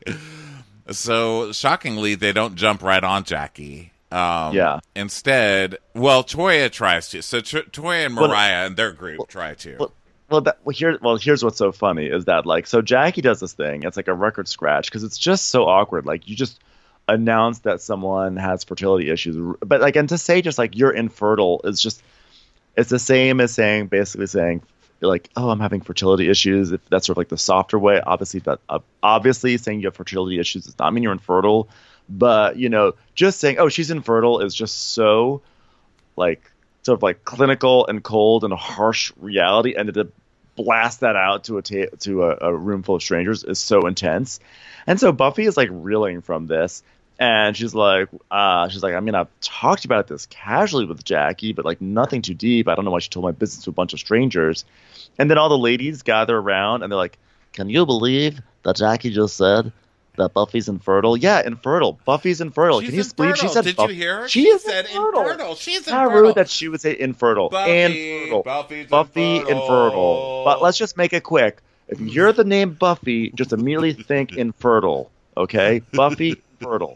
So shockingly, they don't jump right on Jackie. Um, Yeah. Instead, well, Toya tries to. So T- Toya and Well, Mariah and their group try to. Well, well, that, well, here, well, here's what's so funny is that, like, so Jackie does this thing. It's like a record scratch because it's just so awkward. Like, you just announce that someone has fertility issues, but like, and to say just like you're infertile is just, it's the same as saying, basically saying, like, oh, I'm having fertility issues. If that's sort of like the softer way, obviously that, uh, obviously saying you have fertility issues does not mean you're infertile, but you know, just saying, oh, she's infertile is just so, like, sort of like clinical and cold and harsh reality, and to blast that out to a ta- to a, a room full of strangers is so intense. And so Buffy is like reeling from this, and she's like, uh, she's like, I mean, I've talked about this casually with Jackie, but like nothing too deep. I don't know why she told my business to a bunch of strangers. And then all the ladies gather around, and they're like, can you believe that Jackie just said that Buffy's infertile? Yeah, infertile. Buffy's infertile. She's Can you believe she infertile. said Did Buff- you hear her? She, She is said infertile. infertile. She's How infertile. rude that she would say infertile. Buffy, infertile. Buffy's Buffy infertile. infertile. But let's just make it quick. If you're the name Buffy, just immediately think infertile. Okay? Buffy infertile.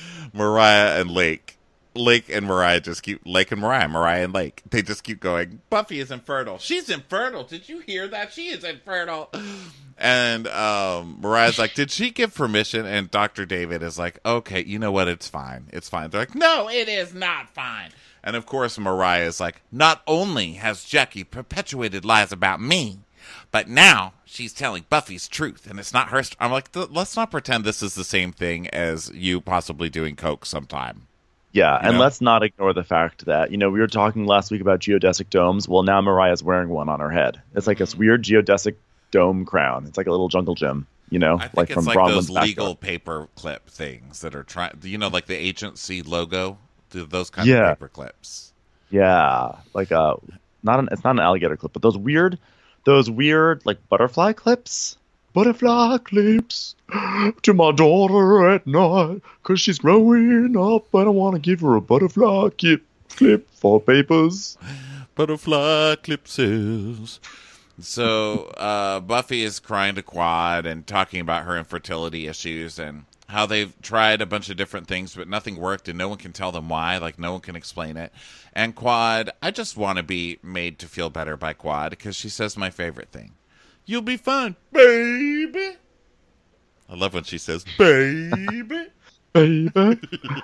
Mariah and Lake. Lake and Mariah just keep Lake and Mariah, Mariah and Lake. They just keep going. Buffy is infertile. She's infertile. Did you hear that? She is infertile. And um, Mariah's like, did she give permission? And Doctor David is like, okay, you know what? It's fine. It's fine. They're like, no, it is not fine. And of course, Mariah is like, not only has Jackie perpetuated lies about me, but now she's telling Buffy's truth, and it's not her. St-. I'm like, let's not pretend this is the same thing as you possibly doing coke sometime. Yeah, You and know? let's not ignore the fact that, you know, we were talking last week about geodesic domes. Well, now Mariah's wearing one on her head. It's like this weird geodesic dome crown. It's like a little jungle gym, you know, I think like it's from like Bronwyn's those back legal door. paper clip things that are trying, you know, like the agency logo, th- those kind Yeah. of paper clips. Yeah, like a not an it's not an alligator clip, but those weird, those weird like butterfly clips. Butterfly clips to my daughter at night, cause she's growing up. I don't want to give her a butterfly clip clip for papers. Butterfly clipses. So uh, Buffy is crying to Quad and talking about her infertility issues and how they've tried a bunch of different things, but nothing worked, and no one can tell them why. Like, no one can explain it. And Quad, I just want to be made to feel better by Quad, because she says my favorite thing. You'll be fine, baby. I love when she says, baby. Baby.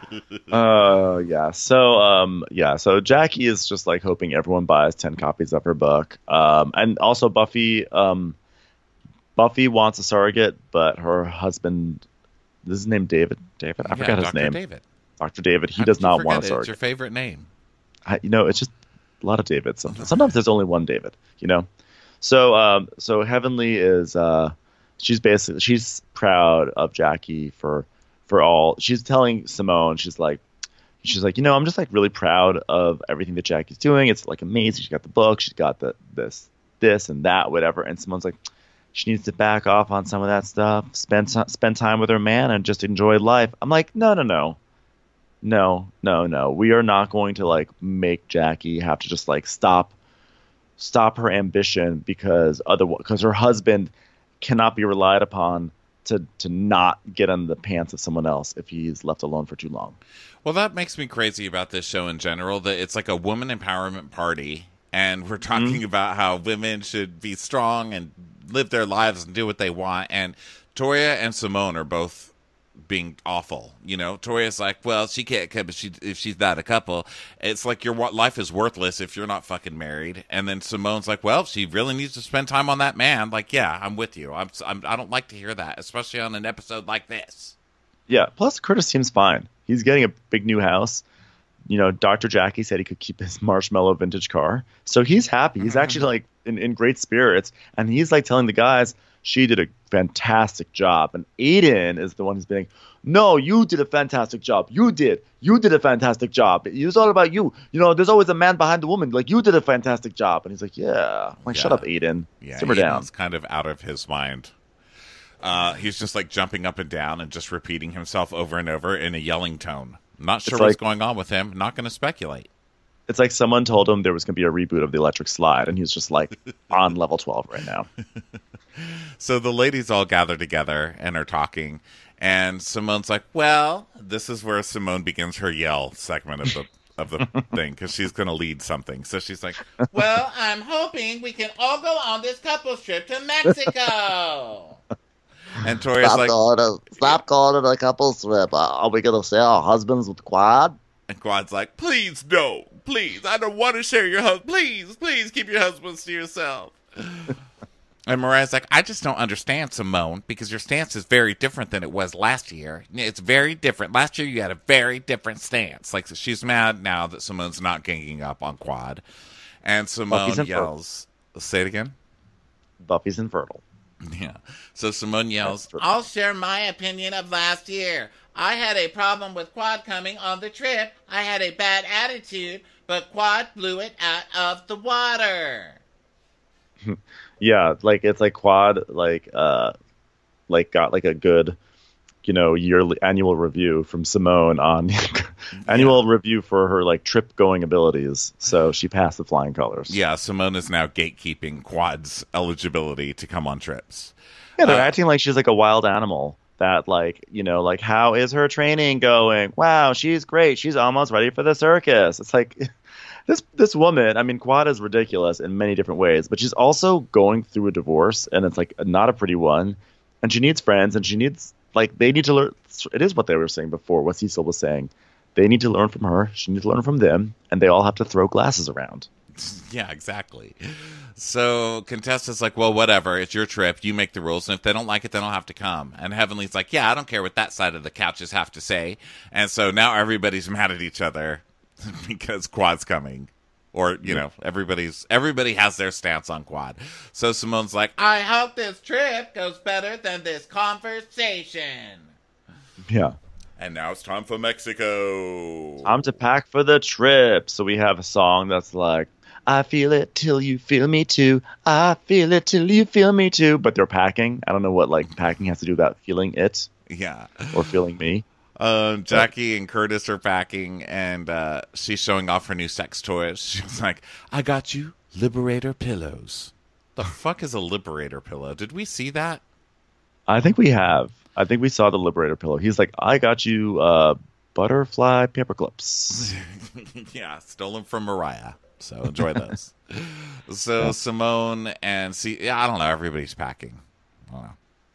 uh, yeah. So, um, yeah. So Jackie is just like hoping everyone buys ten copies of her book. Um, and also Buffy, um, Buffy wants a surrogate, but her husband, this is his name David. David, I Yeah, forgot his Doctor name. David. Doctor David. He How does did you not forget want a it? It's surrogate. your favorite name. I, you know, it's just a lot of Davids. Sometimes, sometimes there's only one David, you know? So, um, so Heavenly is, uh, she's basically, she's proud of Jackie for, for all, she's telling Simone, she's like, she's like, you know, I'm just like really proud of everything that Jackie's doing. It's like amazing. She's got the book, she's got the, this, this and that, whatever. And Simone's like, she needs to back off on some of that stuff, spend, spend time with her man and just enjoy life. I'm like, no, no, no. No, no, no. We are not going to like make Jackie have to just like stop, stop her ambition because other because her husband cannot be relied upon to to not get on the pants of someone else if he's left alone for too long. Well, that makes me crazy about this show in general. That it's like a woman empowerment party, and we're talking Mm-hmm. about how women should be strong and live their lives and do what they want. And Toria and Simone are both being awful. You know, Toria's like, well, she can't come if, she, if she's not a couple. It's like your life is worthless if you're not fucking married. And then Simone's like, well, she really needs to spend time on that man. Like, yeah, I'm with you. I'm, I'm I don't like to hear that, especially on an episode like this. Yeah. Plus, Curtis seems fine. He's getting a big new house. You know, Doctor Jackie said he could keep his Marshmallow vintage car, so he's happy. He's actually like in, in great spirits, and he's like telling the guys, she did a fantastic job. And Aiden is the one who's being, no, you did a fantastic job. You did. You did a fantastic job. It was all about you. You know, there's always a man behind the woman. Like, you did a fantastic job. And he's like, yeah. I'm like, Yeah. shut up, Aiden. Yeah, Simmer down. Aiden's kind of out of his mind. Uh, he's just like jumping up and down and just repeating himself over and over in a yelling tone. Not sure It's what's like- going on with him. Not going to speculate. It's like someone told him there was going to be a reboot of The Electric Slide, and he's just like on level twelve right now. So the ladies all gather together and are talking, and Simone's like, well, this is where Simone begins her yell segment of the of the thing, because she's going to lead something. So she's like, well, I'm hoping we can all go on this couples trip to Mexico. And Toria's Stop like, calling it. Stop calling it a couples trip. Uh, are we gonna share our husbands with Quad? and Quad's like, please, no, please, I don't want to share your husband. Please, please keep your husbands to yourself. And Mariah's like, I just don't understand, Simone, because your stance is very different than it was last year. It's very different. Last year you had a very different stance. Like, she's mad now that Simone's not ganging up on Quad. And Simone Buffy's infertile. yells, say it again? Buffy's infertile. Yeah. So Simone yells, That's true. I'll share my opinion of last year. I had a problem with Quad coming on the trip. I had a bad attitude, but Quad blew it out of the water. Yeah, like it's like Quad, like uh, like got like a good, you know, yearly annual review from Simone on annual review for her like trip going abilities. So she passed the flying colors. Yeah, Simone is now gatekeeping Quad's eligibility to come on trips. Yeah, they're Uh, acting like she's like a wild animal. That like, you know, like how is her training going? Wow, she's great. She's almost ready for the circus. It's like this this woman. I mean, Quad is ridiculous in many different ways, but she's also going through a divorce, and it's like not a pretty one. And she needs friends, and she needs like they need to learn. It is what they were saying before. What Cecil was saying. They need to learn from her. She needs to learn from them, and they all have to throw glasses around. Yeah, exactly. So Contessa's like, well, whatever. It's your trip. You make the rules. And if they don't like it, they don't have to come. And Heavenly's like, yeah, I don't care what that side of the couches have to say. And so now everybody's mad at each other because Quad's coming. Or, you know, everybody's everybody has their stance on Quad. So Simone's like, I hope this trip goes better than this conversation. Yeah. And now it's time for Mexico. Time to pack for the trip. So we have a song that's like, I feel it till you feel me too. I feel it till you feel me too. But they're packing. I don't know what like packing has to do about feeling it Yeah. or feeling me. Um, Jackie and Curtis are packing, and uh, she's showing off her new sex toys. She's like, I got you Liberator pillows. The fuck is a Liberator pillow? Did we see that? I think we have. I think we saw the Liberator pillow. He's like, I got you uh, butterfly paper clips. Yeah, stolen from Mariah. So enjoy those. So Simone and see, yeah, I don't know. Everybody's packing. I don't know.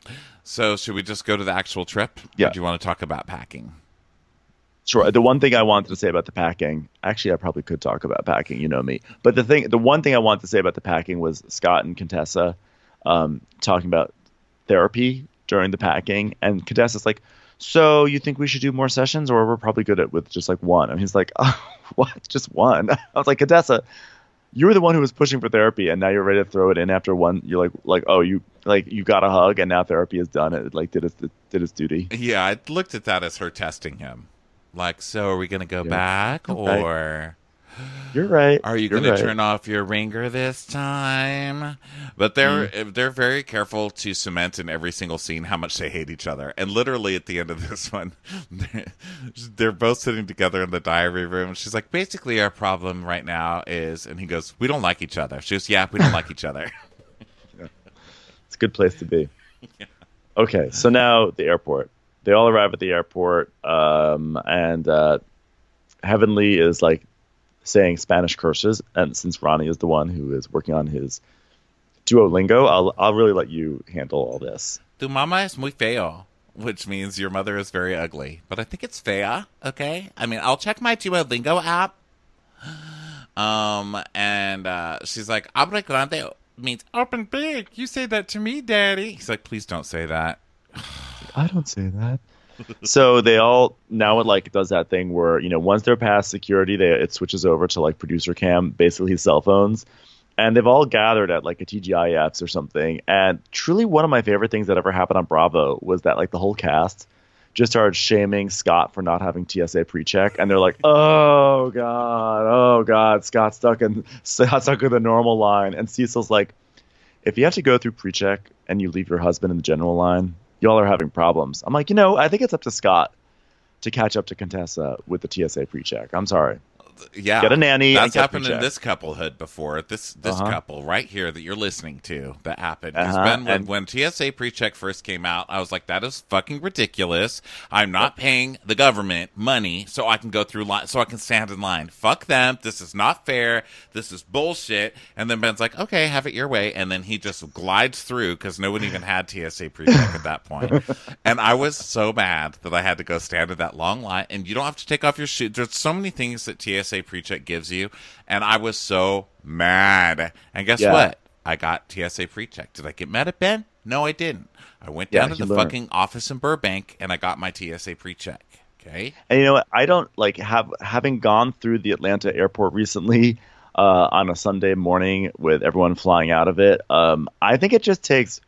So should we just go to the actual trip? Yeah. Or do you want to talk about packing? Sure. The one thing I wanted to say about the packing, actually, I probably could talk about packing. You know me. But the thing, the one thing I wanted to say about the packing was Scott and Contessa um, talking about therapy during the packing, and Contessa's like, "So you think we should do more sessions, or we're probably good at with just like one?" And he's like, "Oh, what? Just one?" I was like, Contessa, you were the one who was pushing for therapy, and now you're ready to throw it in after one. You're like, like, oh, you like you got a hug, and now therapy is done. It like did its did its duty. Yeah, I looked at that as her testing him. Like, so are we going to go Yeah. back, Okay. or You're right. are you You're going to right. turn off your ringer this time? But they're they're very careful to cement in every single scene how much they hate each other. And literally at the end of this one, they're, they're both sitting together in the diary room. She's like, basically our problem right now is, and he goes, we don't like each other. She goes, yeah, we don't like each other. It's a good place to be. Okay, so now the airport. They all arrive at the airport, um, and uh, Heavenly is like saying Spanish curses, and since Ronnie is the one who is working on his Duolingo, I'll I'll really let you handle all this. Tu mama es muy feo, which means your mother is very ugly. But I think it's fea, okay? I mean, I'll check my Duolingo app. Um, and uh, she's like, abre grande means Open big. You say that to me, Daddy. He's like, please don't say that. I don't say that. So they all now it like does that thing where, you know, once they're past security, they it switches over to like producer cam, basically cell phones, and they've all gathered at like a T G I F's or something. And truly, one of my favorite things that ever happened on Bravo was that like the whole cast just started shaming Scott for not having T S A pre-check, and they're like, "Oh God, oh God, Scott's stuck in Scott's stuck in the normal line," and Cecil's like, "If you have to go through pre-check and you leave your husband in the general line, y'all are having problems." I'm like, you know, I think it's up to Scott to catch up to Contessa with the T S A pre-check. I'm sorry. Yeah, Get a nanny. That's and get happened in pre-check. this couplehood before. This this Uh-huh. couple right here that you're listening to that happened. Because Uh-huh, Ben, when, and- when T S A pre-check first came out, I was like, that is fucking ridiculous. I'm not paying the government money so I can go through line, so I can stand in line. Fuck them. This is not fair. This is bullshit. And then Ben's like, okay, have it your way. And then he just glides through because no one even had T S A pre-check at that point. And I was so mad that I had to go stand in that long line. And you don't have to take off your shoes. There's so many things that T S A pre-check gives you, and I was so mad. And guess Yeah. what? I got T S A pre-check. Did I get mad at Ben? No, I didn't. I went Yeah, down to he the learned. fucking office in Burbank, and I got my T S A pre-check. Okay? And you know what? I don't like have having gone through the Atlanta airport recently uh, on a Sunday morning with everyone flying out of it. Um, I think it just takes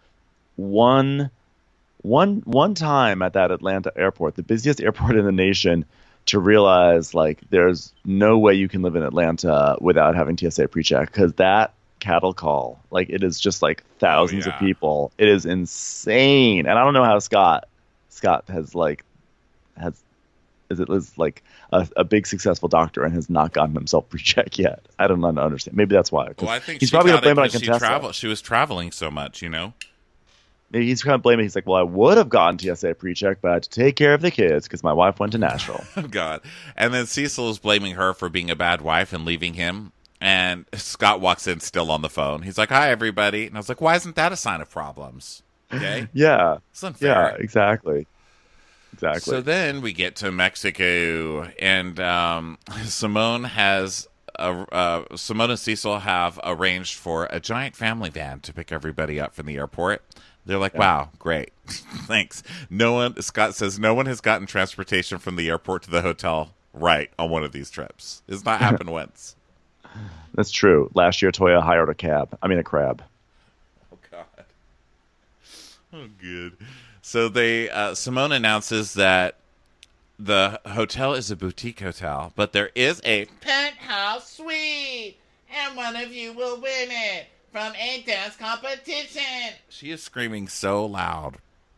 one one one time at that Atlanta airport, the busiest airport in the nation, to realize like there's no way you can live in Atlanta without having T S A pre-check, because that cattle call, like it is just like thousands yeah. of people. It is insane, and I don't know how Scott Scott has like has is it is like a, a big successful doctor and has not gotten himself pre-check yet. I don't understand. Maybe that's why. 'cause Well, I think he's she probably got gonna blame it on because she, Contessa. travel- she was traveling so much, you know? Maybe he's kind of blaming. He's like, well, I would have gotten T S A pre-check, but I had to take care of the kids because my wife went to Nashville. Oh, God. And then Cecil is blaming her for being a bad wife and leaving him. And Scott walks in still on the phone. He's like, hi, everybody. And I was like, why isn't that a sign of problems? Okay? Yeah, It's unfair. yeah, exactly, exactly. So then we get to Mexico, and um, Simone has uh, uh, Simone and Cecil have arranged for a giant family van to pick everybody up from the airport. They're like, wow, great, thanks. No one, Scott says, no one has gotten transportation from the airport to the hotel right on one of these trips. It's not happened once. That's true. Last year, Toya hired a cab. I mean, a crab. Oh God. Oh, good. So they uh, Simone announces that the hotel is a boutique hotel, but there is a penthouse suite, and one of you will win it from a dance competition. She is screaming so loud.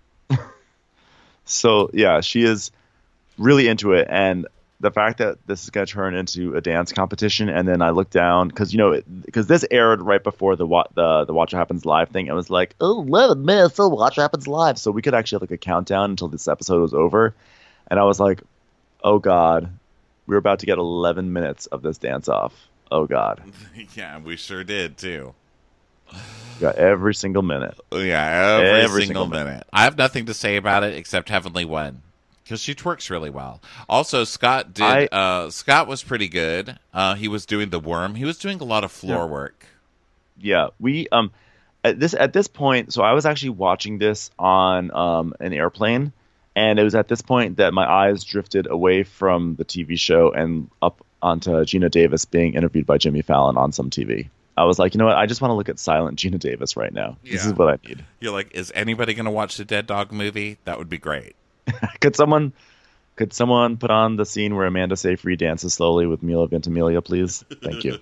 So yeah, she is really into it, and the fact that this is going to turn into a dance competition, and then I look down because you know because this aired right before the wa- the the Watch What Happens Live thing. It was like oh, eleven minutes till Watch What Happens Live, so we could actually have like a countdown until this episode was over, and I was like, oh god, we're about to get eleven minutes of this dance off. Oh god, Yeah, we sure did too. we got every single minute. Yeah, every, Every single, single minute. I have nothing to say about it except Heavenly One, because she twerks really well. Also, Scott did. I- uh, Scott was pretty good. Uh, he was doing the worm. He was doing a lot of floor Yeah. work. Yeah, we um at this at this point, so I was actually watching this on um an airplane, and it was at this point that my eyes drifted away from the T V show and up onto Gina Davis being interviewed by Jimmy Fallon on some T V. I was like, you know what? I just want to look at silent Gina Davis right now. This Yeah. is what I need. You're like, is anybody going to watch the Dead Dog movie? That would be great. Could someone could someone put on the scene where Amanda Seyfried dances slowly with Mila Ventimiglia, please? Thank you.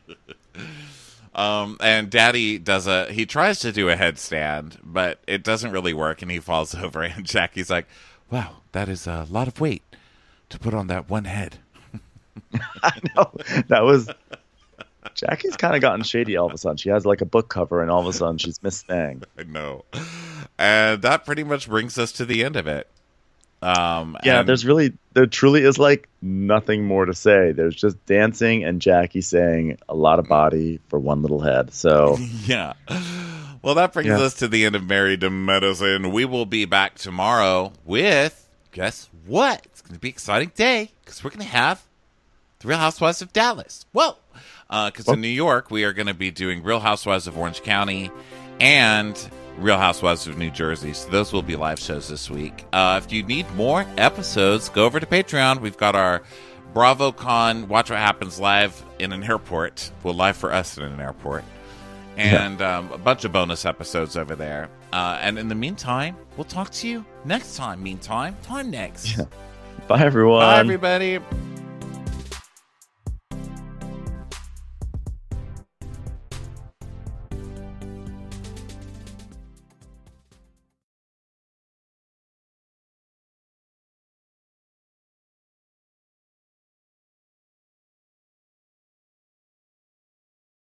Um, and Daddy does a, he tries to do a headstand, but it doesn't really work, and he falls over, and Jackie's like, wow, that is a lot of weight to put on that one head. I know. That was Jackie's kind of gotten shady all of a sudden. She has like a book cover, and all of a sudden she's Miss Thang. I know. And that pretty much brings us to the end of it. Um, Yeah, and- there's really, there truly is like nothing more to say. There's just dancing and Jackie saying a lot of body for one little head. So Yeah. Well, that brings Yeah. us to the end of Married to Medicine. We will be back tomorrow with, guess what? It's going to be an exciting day because we're going to have the Real Housewives of Dallas. Whoa. Because in New York, we are going to be doing Real Housewives of Orange County and Real Housewives of New Jersey. So those will be live shows this week. Uh, if you need more episodes, go over to Patreon. We've got our BravoCon Watch What Happens live in an airport. Well, live for us in an airport. And um, a bunch of bonus episodes over there. Uh, and in the meantime, we'll talk to you next time. Meantime, time next. bye, everyone. Bye, everybody.